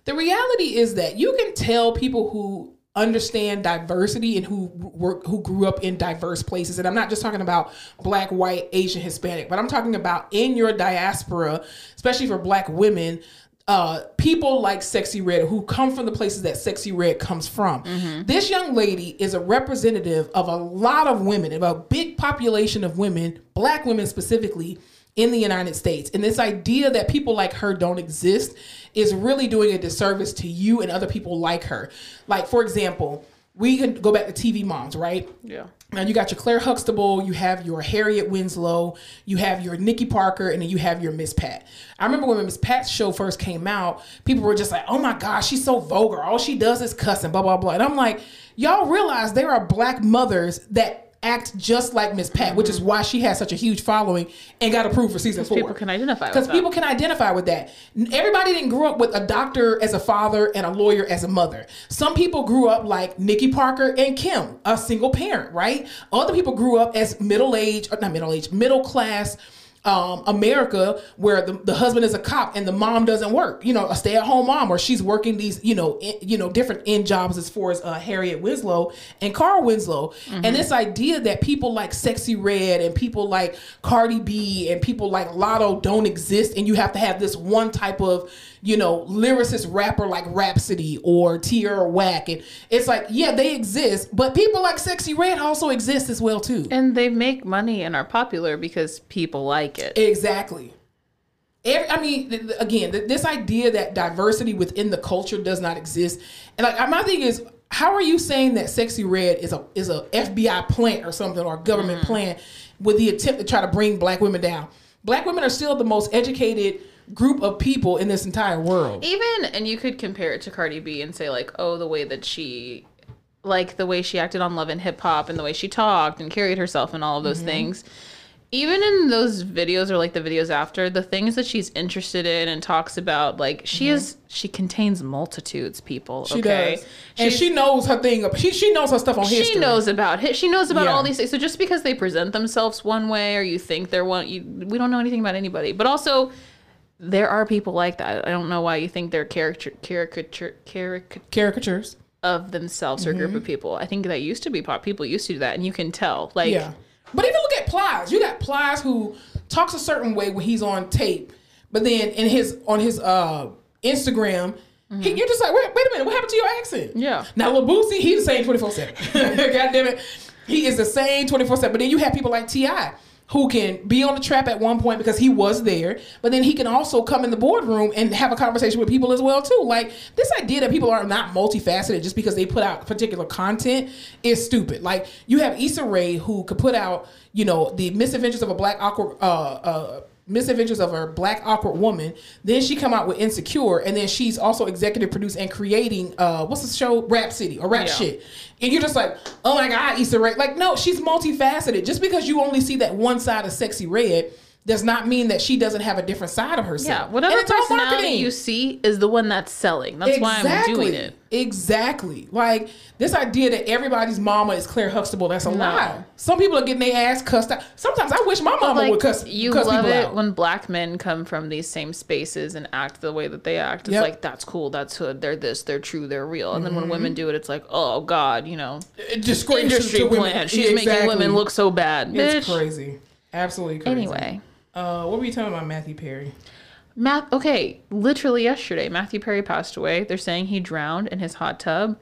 The reality is that you can tell people who understand diversity and who work, who grew up in diverse places. And I'm not just talking about Black, white, Asian, Hispanic, but I'm talking about in your diaspora, especially for Black women, uh, people like Sexy Red who come from the places that Sexy Red comes from. Mm-hmm. This young lady is a representative of a lot of women, of a big population of women, Black women specifically, in the United States. And this idea that people like her don't exist is really doing a disservice to you and other people like her. Like, for example, we can go back to T V moms, right? Yeah. Now you got your Claire Huxtable, you have your Harriet Winslow, you have your Nikki Parker, and then you have your Miss Pat. I remember when Miss Pat's show first came out, people were just like, oh my gosh, she's so vulgar. All she does is cuss and blah, blah, blah. And I'm like, y'all realize there are Black mothers that act just like Miss Pat, which is why she has such a huge following and got approved for season four. People can identify with Because that. people can identify with that. Everybody didn't grow up with a doctor as a father and a lawyer as a mother. Some people grew up like Nikki Parker and Kim, a single parent, right? Other people grew up as middle-aged, or not middle-aged, middle-class Um, America, where the, the husband is a cop and the mom doesn't work, you know, a stay-at-home mom, or she's working these, you know, in, you know, different end jobs as far as uh, Harriet Winslow and Carl Winslow. Mm-hmm. And this idea that people like Sexy Red and people like Cardi B and people like Lotto don't exist, and you have to have this one type of, you know, lyricist rapper like Rhapsody or Tierra Whack. And it's like, yeah, they exist, but people like Sexy Red also exist as well too. And they make money and are popular because people like it. Exactly. Every, I mean, th- th- again, th- this idea that diversity within the culture does not exist. And like, my thing is, how are you saying that Sexy Red is a is a F B I plant or something, or a government mm. plant with the attempt to try to bring Black women down? Black women are still the most educated group of people in this entire world. Even, and you could compare it to Cardi B and say like, oh, the way that she, like the way she acted on Love and Hip Hop and the way she talked and carried herself and all of those mm-hmm. things. Even in those videos or like the videos after, the things that she's interested in and talks about, like she mm-hmm. is, she contains multitudes, people. She okay? does. And she knows her thing. She, she knows her stuff on she history. She knows about She knows about yeah. all these things. So just because they present themselves one way or you think they're one, you, we don't know anything about anybody. But also, there are people like that. I don't know why you think they're caricature, caricature, caricature caricatures of themselves or mm-hmm. a group of people. I think that used to be pop. People used to do that, and you can tell. Like, yeah. But even look at Plies. You got Plies who talks a certain way when he's on tape, but then in his on his uh, Instagram, mm-hmm. he, you're just like, wait, wait a minute, what happened to your accent? Yeah. Now Lil Boosie, he's the same twenty-four seven. God damn it, he is the same twenty-four seven. But then you have people like T I who can be on the trap at one point because he was there, but then he can also come in the boardroom and have a conversation with people as well too. Like, this idea that people are not multifaceted just because they put out particular content is stupid. Like, you have Issa Rae who could put out, you know, the misadventures of a black awkward uh uh misadventures of a black awkward woman. Then she come out with Insecure, and then she's also executive produced and creating uh what's the show, Rap City or Rap yeah. Shit. And you're just like, oh my God, Issa Rae. Like, no, she's multifaceted. Just because you only see that one side of Sexy Red does not mean that she doesn't have a different side of herself. Yeah, whatever personality you see is the one that's selling. That's exactly. why I'm doing it. Exactly. Like, this idea that everybody's mama is Claire Huxtable, that's a no. lie. Some people are getting their ass cussed out. Sometimes I wish my mama like, would cuss You cuss love people it out. when Black men come from these same spaces and act the way that they act. It's yep. like, that's cool, that's hood, they're this, they're true, they're real. And mm-hmm. then when women do it, it's like, oh God, you know, industry plant. She's exactly. making women look so bad. It's Bitch. crazy. Absolutely crazy. Anyway. Uh, what were you talking about, Matthew Perry? Matt, okay, literally yesterday, Matthew Perry passed away. They're saying he drowned in his hot tub.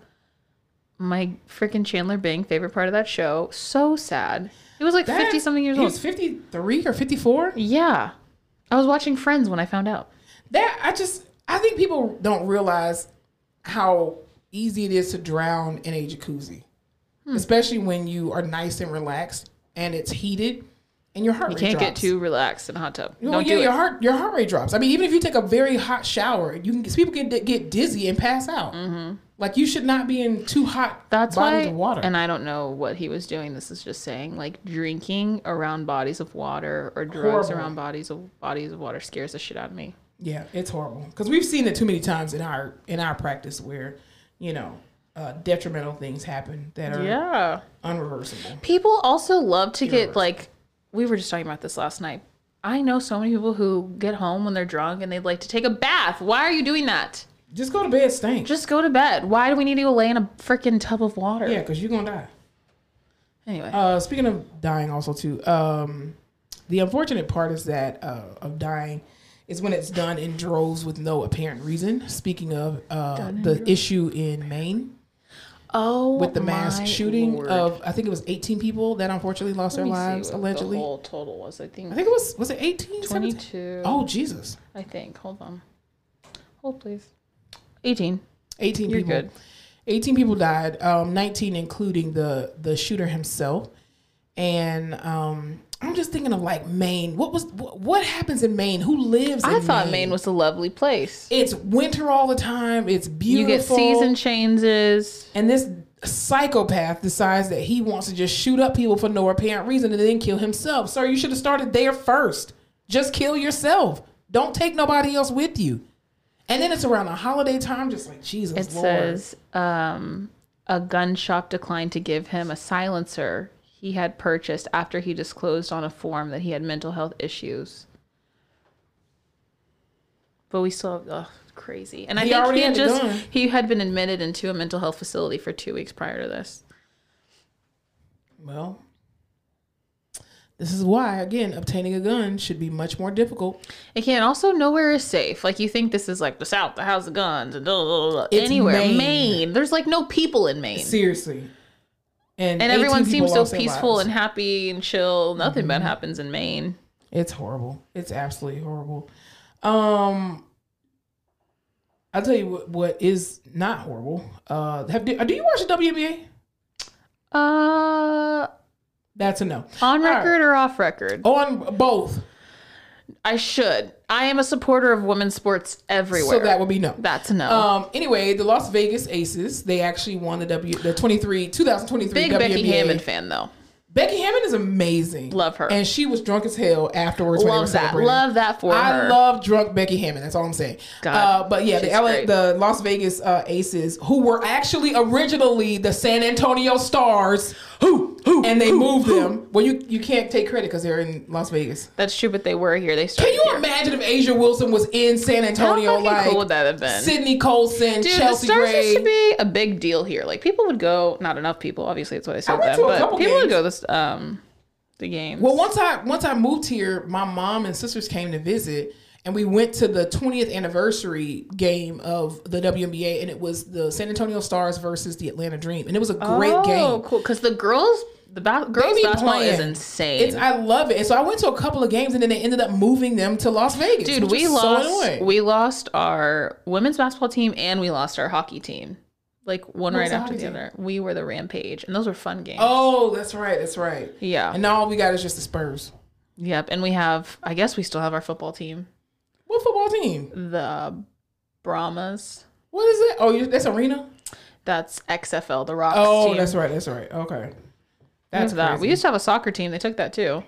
My freaking Chandler Bing, favorite part of that show. So sad. He was like fifty-something years he old. He was fifty-three or fifty-four? Yeah. I was watching Friends when I found out. That, I just, I think people don't realize how easy it is to drown in a jacuzzi. Hmm. Especially when you are nice and relaxed and it's heated. And your heart you rate can't drops. get too relaxed in a hot tub. Well, Don't yeah, do your it. heart your heart rate drops. I mean, even if you take a very hot shower, you can people can get dizzy and pass out. Mm-hmm. Like, you should not be in too hot That's bodies why, of water. And I don't know what he was doing. This is just saying, like, drinking around bodies of water or drugs horrible. around bodies of bodies of water scares the shit out of me. Yeah, it's horrible because we've seen it too many times in our in our practice where, you know, uh, detrimental things happen that are yeah unreversible. People also love to get like. We were just talking about this last night. I know so many people who get home when they're drunk and they'd like to take a bath. Why are you doing that? Just go to bed, stink. Just go to bed. Why do we need to go lay in a freaking tub of water? Yeah, because you're gonna die. Anyway. Uh, speaking of dying, also too, um, the unfortunate part is that uh, of dying is when it's done in droves with no apparent reason. Speaking of uh, the droves. issue in Maine. Oh, with the mass shooting Lord. of, I think it was eighteen people that unfortunately lost Let their me lives see what allegedly. The whole total was, I think. I think it was was it eighteen? twenty-two. seventeen? Oh Jesus! I think. Hold on. Hold please. eighteen. eighteen You're people. good. eighteen people died. Um, nineteen including the the shooter himself. And um, I'm just thinking of like Maine. What was what, what happens in Maine? Who lives? in I thought Maine? Maine was a lovely place. It's winter all the time. It's beautiful. You get season changes. And this psychopath decides that he wants to just shoot up people for no apparent reason and then kill himself. Sir, you should have started there first. Just kill yourself. Don't take nobody else with you. And then it's around the holiday time, just like Jesus It Lord. says um, a gun shop declined to give him a silencer he had purchased after he disclosed on a form that he had mental health issues. But we still have, ugh, crazy. And I He think already he had had the just, gun. he had been admitted into a mental health facility for two weeks prior to this. Well, this is why, again, obtaining a gun should be much more difficult. It can also nowhere is safe. Like you think this is like the South, the house of guns, and blah, blah, blah. It's Anywhere. Maine. Maine. There's like no people in Maine. Seriously. And, And everyone eighteen people seems so lost their peaceful lives. and happy and chill. Nothing Mm-hmm. bad happens in Maine. It's horrible. It's absolutely horrible. Um, I'll tell you what, what is not horrible. Uh, have do, do you watch the W N B A? Uh, That's a no. on All right. record or off record? On both. I should. I am a supporter of women's sports everywhere. So that would be no. That's a no. Um. Anyway, the Las Vegas Aces, they actually won the W the twenty-three twenty twenty-three Big W N B A. Becky Hammond fan though. Becky Hammond is amazing. Love her. And she was drunk as hell afterwards. when they were Love that. celebrating. Love that for I her. love drunk Becky Hammond. That's all I'm saying. God, uh, but yeah, the she's L A, great. the Las Vegas uh, Aces, who were actually originally the San Antonio Stars, who, who, and they who, moved who? them. Well, you you can't take credit because they're in Las Vegas. That's true, but they were here. They started Can you here. imagine if Asia Wilson was in San Antonio? How fucking Like, cool would that have been? Sydney Colson, Dude, Chelsea the Stars Gray. used to be a big deal here. Like people would go. Not enough people. Obviously, that's what I said. I went Then, to a but couple people would games. go this um the games. Well, once I once I moved here, my mom and sisters came to visit, and we went to the twentieth anniversary game of the W N B A, and it was the San Antonio Stars versus the Atlanta Dream, and it was a great oh, game. cool. Because the girls, the ba- girls be basketball playing. is insane. It's I love it, and so I went to a couple of games, and then they ended up moving them to Las Vegas. Dude, which we is so lost. annoying. we lost our women's basketball team and we lost our hockey team. Like one What was right the after hockey the team? other. We were the Rampage, and those were fun games. Oh, that's right, that's right. Yeah. And now all we got is just the Spurs. Yep. And we have. I guess we still have our football team, What football team? the Brahmas. What is it? Oh, you, that's Arena. That's X F L, the Rocks Oh, team. that's right, that's right. Okay, We that's have that. crazy. We used to have a soccer team. They took that too.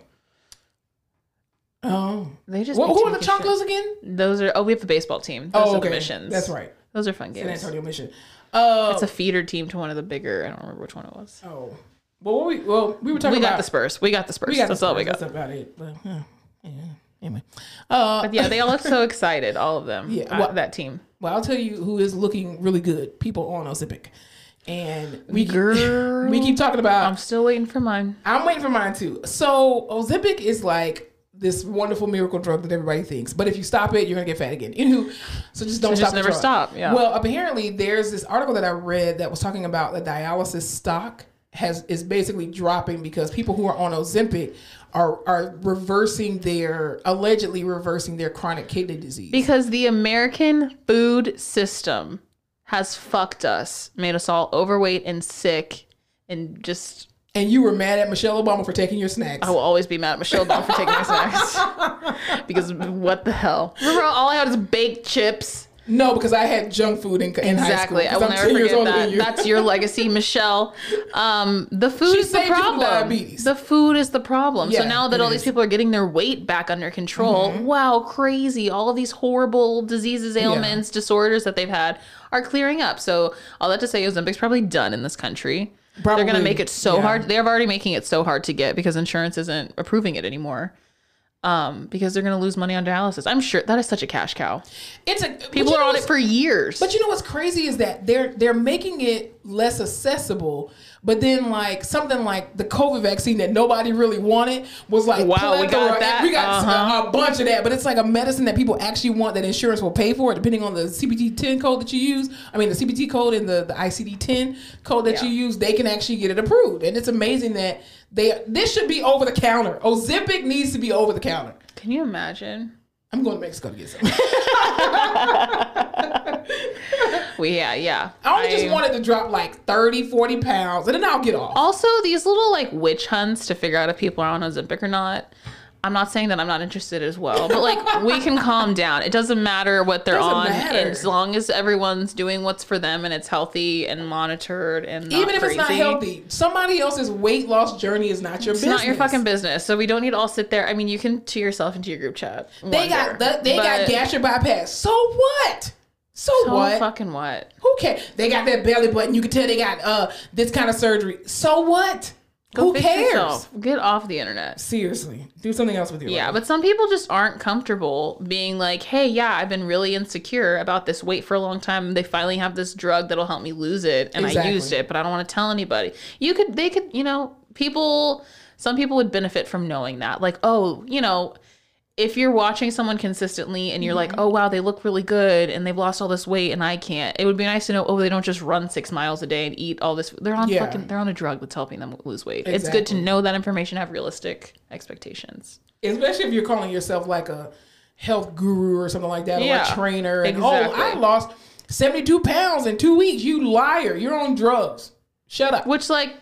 Oh, They just. What, be who are the taking shit. Chunklas again? Those are. Oh, we have the baseball team. Those Oh, are okay, the missions. that's right. Those are fun San games. Antonio Mission. Uh, It's a feeder team to one of the bigger. I don't remember which one it was. oh, well, what we well we were talking We about got the Spurs. We got the Spurs. We got That's the all we Spurs. got. That's about it. But yeah, yeah. Anyway, uh, But yeah, they all look so excited. All of them. Yeah, Uh, well- that team. well, I'll tell you who is looking really good. People on Ozempic, and we keep, Girl. we keep talking about. I'm still waiting for mine. I'm waiting for mine too. So Ozempic is like this wonderful miracle drug that everybody thinks, but if you stop it, you're gonna get fat again. Anywho, so just don't So stop. just the never drug. stop, yeah. Well, apparently there's this article that I read that was talking about the dialysis stock has is basically dropping because people who are on Ozempic are are reversing their allegedly reversing their chronic kidney disease. Because the American food system has fucked us, made us all overweight and sick, and just. And you were mad at Michelle Obama for taking your snacks. I will always be mad at Michelle Obama for taking my snacks. Because what the hell? Remember, all I had was baked chips. No, because I had junk food in, in high school. Exactly. I 'cause will I'm never ten years forget older than that. you. That's your legacy, Michelle. Um, the food She is the saved you from problem. diabetes. The food is the problem. so Yeah, now that it all these is. people are getting their weight back under control, wow, crazy. All of these horrible diseases, ailments, disorders that they've had are clearing up. So all that to say, Ozempic's probably done in this country. They're going to Probably, make it so yeah. hard. They're already making it so hard to get because insurance isn't approving it anymore. um, because they're going to lose money on dialysis. I'm sure that is such a cash cow. It's a People are on it for years. But you know what's crazy is that they're they're making it less accessible. But then, like, something like the COVID vaccine that nobody really wanted was like, wow, we got that. We got uh-huh. a, a bunch of that. But it's like a medicine that people actually want that insurance will pay for, depending on the C P T ten code that you use. I mean, the C P T code and the, the I C D ten code that yeah. you use, they can actually get it approved. And it's amazing that they this should be over the counter. Ozempic needs to be over the counter. Can you imagine? I'm going to Mexico to get some. well, yeah, yeah. I only I, just wanted to drop like thirty, forty pounds, and then I'll get off. Also, these little like witch hunts to figure out if people are on Ozempic or not. I'm not saying that I'm not interested as well, but like we can calm down. It doesn't matter what they're Doesn't on, matter. as long as everyone's doing what's for them and it's healthy and monitored and not even if crazy. it's not healthy, somebody else's weight loss journey is not your It's business. not your fucking business. So we don't need to all sit there. I mean, you can to yourself into your group chat. They wonder, got the, they got but gastric bypass. So what? So, so what? fucking what? Who cares? They got that belly button. You can tell they got uh this kind of surgery. So what? Go Who fix cares? yourself. Get off the internet. Seriously, do something else with your Yeah, life. but some people just aren't comfortable being like, hey, yeah, I've been really insecure about this weight for a long time. They finally have this drug that'll help me lose it. And Exactly. I used it, but I don't want to tell anybody. You could, they could, you know, people, some people would benefit from knowing that. Like, oh, you know, if you're watching someone consistently and you're Mm-hmm. like, oh, wow, they look really good and they've lost all this weight and I can't, it would be nice to know, oh, they don't just run six miles a day and eat all this. They're on Yeah. fucking, they're on a drug that's helping them lose weight. It's good to Exactly. know that information, have realistic expectations. Especially if you're calling yourself like a health guru or something like that, or Yeah, a trainer. And exactly. oh, I lost seventy-two pounds in two weeks. You liar. You're on drugs. Shut up. Which, like,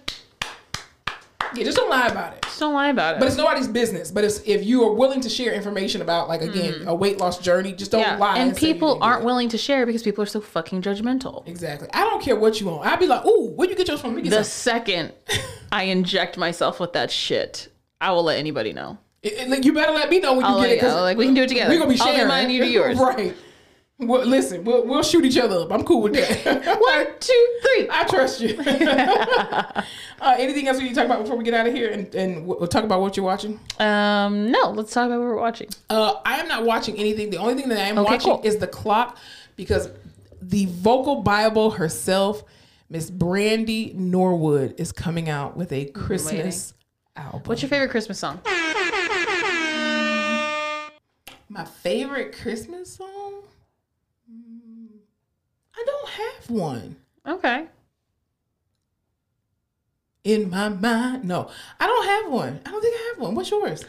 Yeah, just don't lie about it. just don't lie about it. But it's nobody's business. But it's, if you are willing to share information about, like, again, a weight loss journey, just don't yeah. lie. And say you people didn't do aren't it. willing to share because people are so fucking judgmental. Exactly. I don't care what you want. I'd be like, ooh, where'd you get yours from? Let me get The some. second I inject myself with that shit, I will let anybody know. It- it- like, you better let me know when you I'll get let it. you 'cause know. Like, we can do it together. We're going to be I'll do sharing. mine, you do yours. Right. Well, listen, we'll, we'll shoot each other up. I'm cool with that. One, two, three. I trust you. uh, anything else we need to talk about before we get out of here and, and we'll talk about what you're watching? Um, no, let's talk about what we're watching. Uh, I am not watching anything. The only thing that I am Okay, watching cool. is The Clock, because the vocal Bible herself, Miss Brandy Norwood, is coming out with a Christmas album. What's your favorite Christmas song? My favorite Christmas song? Mm, I don't have one. Okay. In my mind. No, I don't have one. I don't think I have one. What's yours?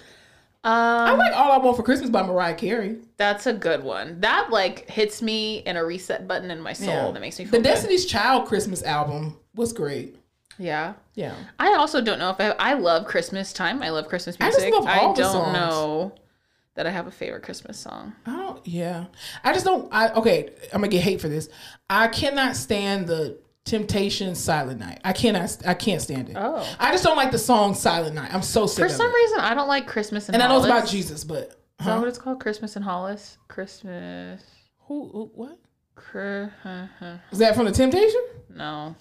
I Um, like All I Want for Christmas by Mariah Carey. that's a good one. That like hits me in a reset button in my soul. Yeah. That makes me feel The good. Destiny's Child Christmas album was great. Yeah. Yeah. I also don't know if I I love Christmas time. I love Christmas I just music. love all the don't songs. know that I have a favorite Christmas song. I don't, yeah. I just don't, I, okay, I'm gonna get hate for this. I cannot stand the Temptations Silent Night. I cannot, I can't stand it. Oh. I just don't like the song Silent Night. I'm so sick For of some it. reason, I don't like Christmas in And I know Hollis. it's about Jesus, but, Is that huh? what it's called? Christmas in Hollis? Christmas. Who, who, what? Cr- huh, huh. Is that from the Temptation? No.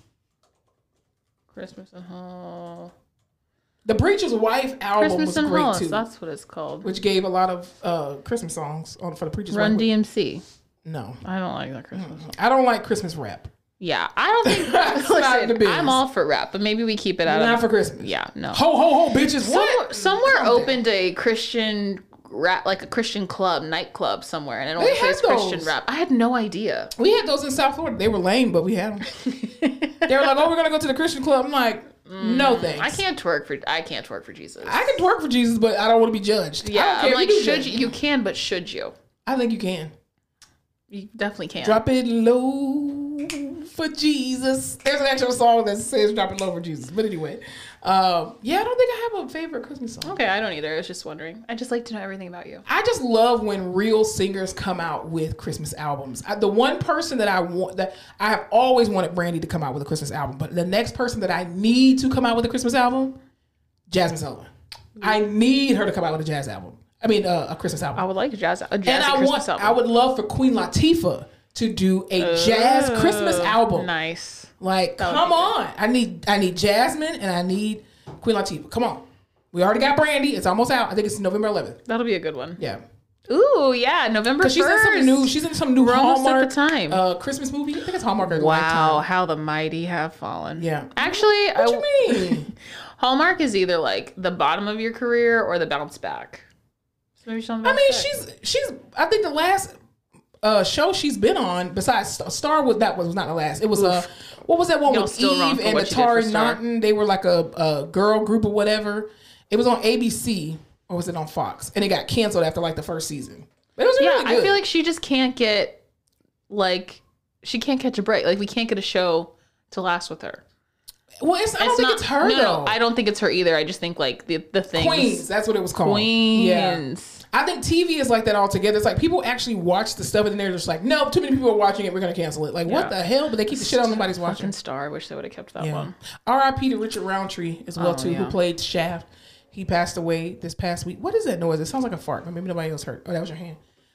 Christmas in Hollis. The Preacher's Wife album Christmas was in great Hollis. too. That's what it's called. Which gave a lot of uh, Christmas songs on for the Preacher's Run Wife. D M C. No. I don't like that Christmas song. I don't like Christmas rap. Yeah, I don't think. It's not the listen, business. I'm all for rap, but maybe we keep it out Not of. for Christmas. Yeah, no. Ho, ho, ho, bitches. Somewhere, What? somewhere Calm down. opened a Christian rap, like a Christian club, nightclub somewhere, and it only They plays had Christian those. rap. I had no idea. We had those in South Florida. They were lame, but we had them. They were like, "Oh, we're gonna go to the Christian club." I'm like, "No, thanks." I can't twerk for. I can't twerk for Jesus. I can twerk for Jesus, but I don't want to be judged. I yeah, don't care I'm if like, you do should that. you? You can, but should you? I think you can. You definitely can. Drop it low for Jesus. There's an actual song that says "Drop it low for Jesus." But anyway, um, yeah, I don't think I have a favorite Christmas song. Okay, I don't either. I was just wondering. I just like to know everything about you. I just love when real singers come out with Christmas albums. I, the one person that I want, that I have always wanted Brandy to come out with a Christmas album, but the next person that I need to come out with a Christmas album, Jasmine Sullivan. I need her to come out with a jazz album. I mean, uh, a Christmas album. I would like a jazz, a jazzy and I Christmas want, album. I would love for Queen Latifah to do a jazz Christmas Oh, album. Nice. Like, That would come be on! I need, I need Jasmine and I need Queen Latifah. Come on. We already got Brandy. It's almost out. I think it's November eleventh. That'll be a good one. Yeah. Ooh, yeah, November first. She's in some new. She's in some new We're almost Hallmark at the time. Uh, Christmas movie. I think it's Hallmark. Or Wow, Lifetime. how the mighty have fallen. Yeah. Actually, What I, you mean? Hallmark is either like the bottom of your career or the bounce back. So maybe she'll I bounce mean, back. she's she's. I think the last uh, show she's been on, besides Star, Star was that was not the last. It was a uh, what was that one Y'all with still wrong Eve for and what she did for Atari Star. Naughton? They were like a, a girl group or whatever. It was on A B C or was it on Fox? And it got canceled after like the first season. But it was Yeah, really good. I feel like she just can't get like she can't catch a break. Like we can't get a show to last with her. well, it's, I don't think not, it's her no, though. No, I don't think it's her either. I just think like the the things Queens, that's what it was called. Queens. Yeah. I think T V is like that altogether. It's like people actually watch the stuff and then they're just like, no, too many people are watching it. We're gonna cancel it. Like what Yeah. the hell? But they keep the shit on nobody's watching. Fucking Star. I wish they would have kept that Yeah. one. R I P to Richard Roundtree as well Oh, too, yeah. who played Shaft. He passed away this past week. What is that noise? It sounds like a fart. Maybe nobody else heard. Oh, that was your hand.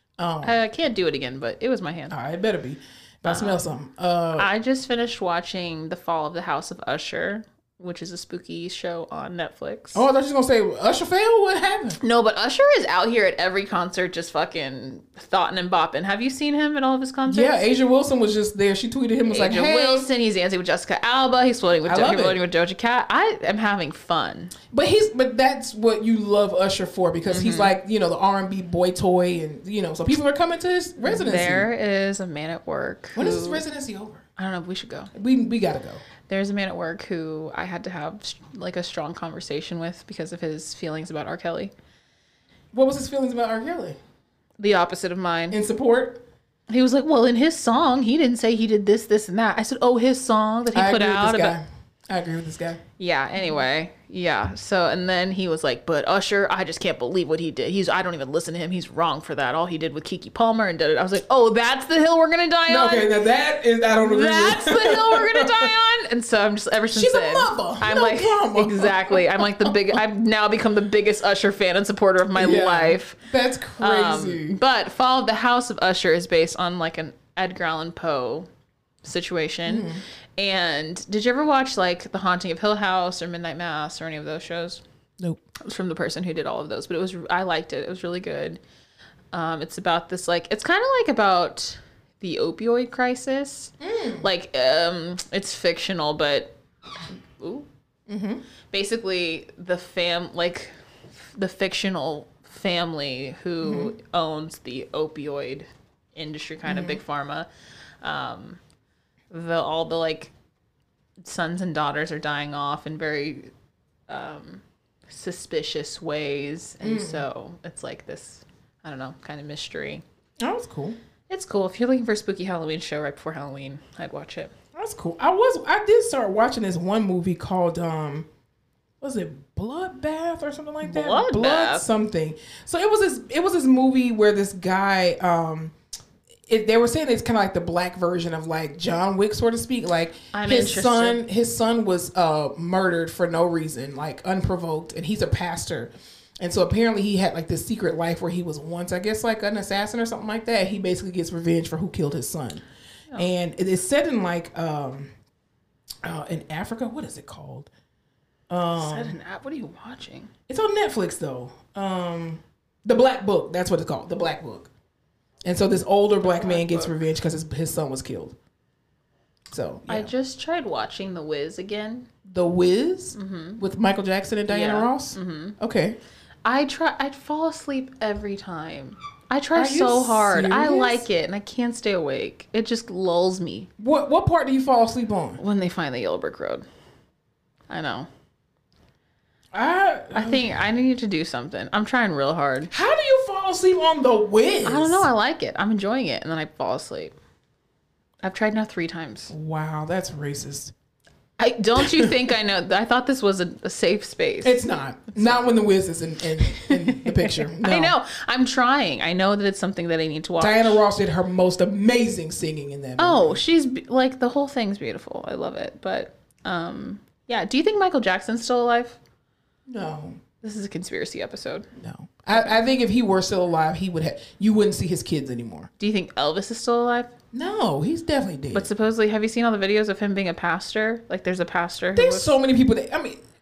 I can't do it again, but it was my hand. All right, it better be. If I smell something. Uh, I just finished watching The Fall of the House of Usher, which is a spooky show on Netflix. oh, I thought you was gonna say Usher failed. What happened? No, but Usher is out here at every concert just fucking thotting and bopping. Have you seen him at all of his concerts? Yeah, Asia Wilson was just there. She tweeted him was like, Asia "Hey," Wilson, he's dancing with Jessica Alba, he's floating with, I jo- love he's it. floating with Doja Cat. I am having fun. but he's but that's what you love Usher for because Mm-hmm. he's like you know the R and B boy toy and you know so people are coming to his residency. There is a man at work. When is his who- residency over? I don't know if we should go. We we gotta go. There's a man at work who I had to have like a strong conversation with because of his feelings about R. Kelly. What was his feelings about R. Kelly? The opposite of mine. In support? He was like, well, in his song, he didn't say he did this, this, and that. I said, oh, his song that he I put agree out. with this About- guy. I agree with this guy. yeah, anyway. Yeah. So, and then he was like, but Usher, I just can't believe what he did. He's, I don't even listen to him. He's wrong for that. All he did with Keke Palmer and did it. I was like, oh, that's the hill we're going to die No, on? okay, now that is I don't agree That's with. the hill we're gonna die on. And so I'm just ever since She's a then, mother. I'm No like drama. exactly. I'm like the big. I've now become the biggest Usher fan and supporter of my Yeah, life. That's Um, crazy. but Fall of the House of Usher is based on like an Edgar Allan Poe situation. Mm. And did you ever watch like The Haunting of Hill House or Midnight Mass or any of those shows? Nope. It was from the person who did all of those, but it was I liked it. It was really good. Um, it's about this like it's kind of like about the opioid crisis. Like um, it's fictional, but ooh. Basically the fam like the fictional family who owns the opioid industry, kind of big pharma. Um, the all the like sons and daughters are dying off in very um, suspicious ways, and so it's like this I don't know kind of mystery. That was cool. It's cool if you're looking for a spooky Halloween show right before Halloween. I'd watch it. That's cool. I was I did start watching this one movie called um was it Bloodbath or something like that? Bloodbath? Blood something. So it was this it was this movie where this guy um it, they were saying it's kind of like the black version of like John Wick, so to speak. Like I'm his interested. son, his son was uh, murdered for no reason, like unprovoked, and he's a pastor. And so apparently he had like this secret life where he was once, I guess, like an assassin or something like that. He basically gets revenge for who killed his son. Oh. And it is set in like um, uh, in Africa. What is it called? Um, Set an app. What are you watching? It's on Netflix though. Um, the Black Book. That's what it's called. The Black Book. And so this older black man gets revenge because his, his son was killed. So yeah. I just tried watching The Wiz again. The Wiz with Michael Jackson and Diana Yeah. Ross. Mm-hmm. Okay. I try. I'd fall asleep every time. I try Are you so hard. I serious? like it, and I can't stay awake. It just lulls me What what part do you fall asleep on? when they find the Yellow Brick Road. I know. I, I think I need to do something. I'm trying real hard. how do you fall asleep on The Wiz? I don't know. I like it. I'm enjoying it, and then I fall asleep. I've tried now three times. Wow, that's racist. I don't you think I know? I thought this was a, a safe space. It's not. Not when The Wiz is in, in, in the picture. No. I know. I'm trying. I know that it's something that I need to watch. Diana Ross did her most amazing singing in that movie. Oh, she's be- like the whole thing's beautiful. I love it. But um, yeah. Do you think Michael Jackson's still alive? No. This is a conspiracy episode. No. I, I think if he were still alive, he would have. You wouldn't see his kids anymore. Do you think Elvis is still alive? No, he's definitely dead. But supposedly, have you seen all the videos of him being a pastor? Like, there's a pastor. Who There's was, so many people that I mean,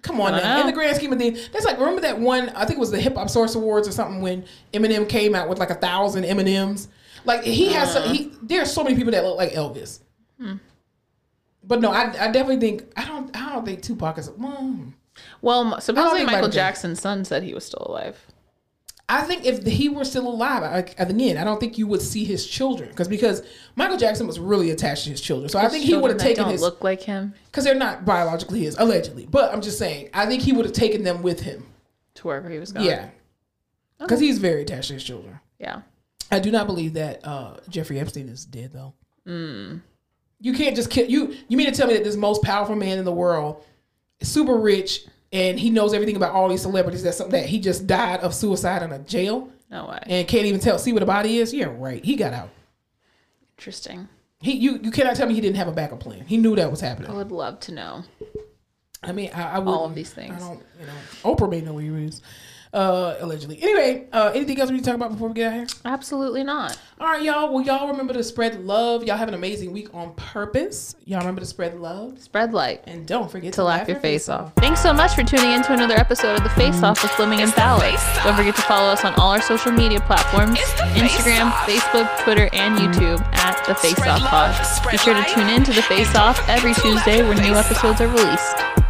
Come on I now. know. In the grand scheme of things, that's like, remember that one, I think it was the Hip Hop Source Awards or something, when Eminem came out with like a thousand M and M's. Like, he has, uh. some, he, there are so many people that look like Elvis. Hmm. But no, I, I definitely think, I don't I don't think Tupac is, mm. Well, supposedly Michael Michael Jackson's son said he was still alive. I think if he were still alive, I, again, I don't think you would see his children, because because Michael Jackson was really attached to his children. So his I think he would have taken don't his look like him, because they're not biologically his, allegedly. But I'm just saying, I think he would have taken them with him to wherever he was going. Yeah, because okay. he's very attached to his children. Yeah, I do not believe that uh, Jeffrey Epstein is dead though. Mm. You can't just kill you. You mean to tell me that this most powerful man in the world is super rich? And he knows everything about all these celebrities. That's something that he just died of suicide in a jail. No way. And can't even tell, see what the body is. Yeah, right. He got out. Interesting. He, you, you cannot tell me he didn't have a backup plan. He knew that was happening. I would love to know. I mean, I, I would. All of these things. I don't, you know, Oprah may know where he is. Uh, allegedly. Anyway, uh, anything else we need to talk about before we get out of here? Absolutely not. All right, y'all. Well, y'all remember to spread love. Y'all have an amazing week on purpose. Y'all remember to spread love. Spread light. And don't forget to, to laugh, laugh your face off. off. Thanks so much for tuning in to another episode of The Face Off with Fleming and Fowler. Don't forget to follow us on all our social media platforms, Instagram, Facebook, Twitter, and YouTube at The Face Off Pod. Be sure to tune in to The Face Off every Tuesday when new episodes are released.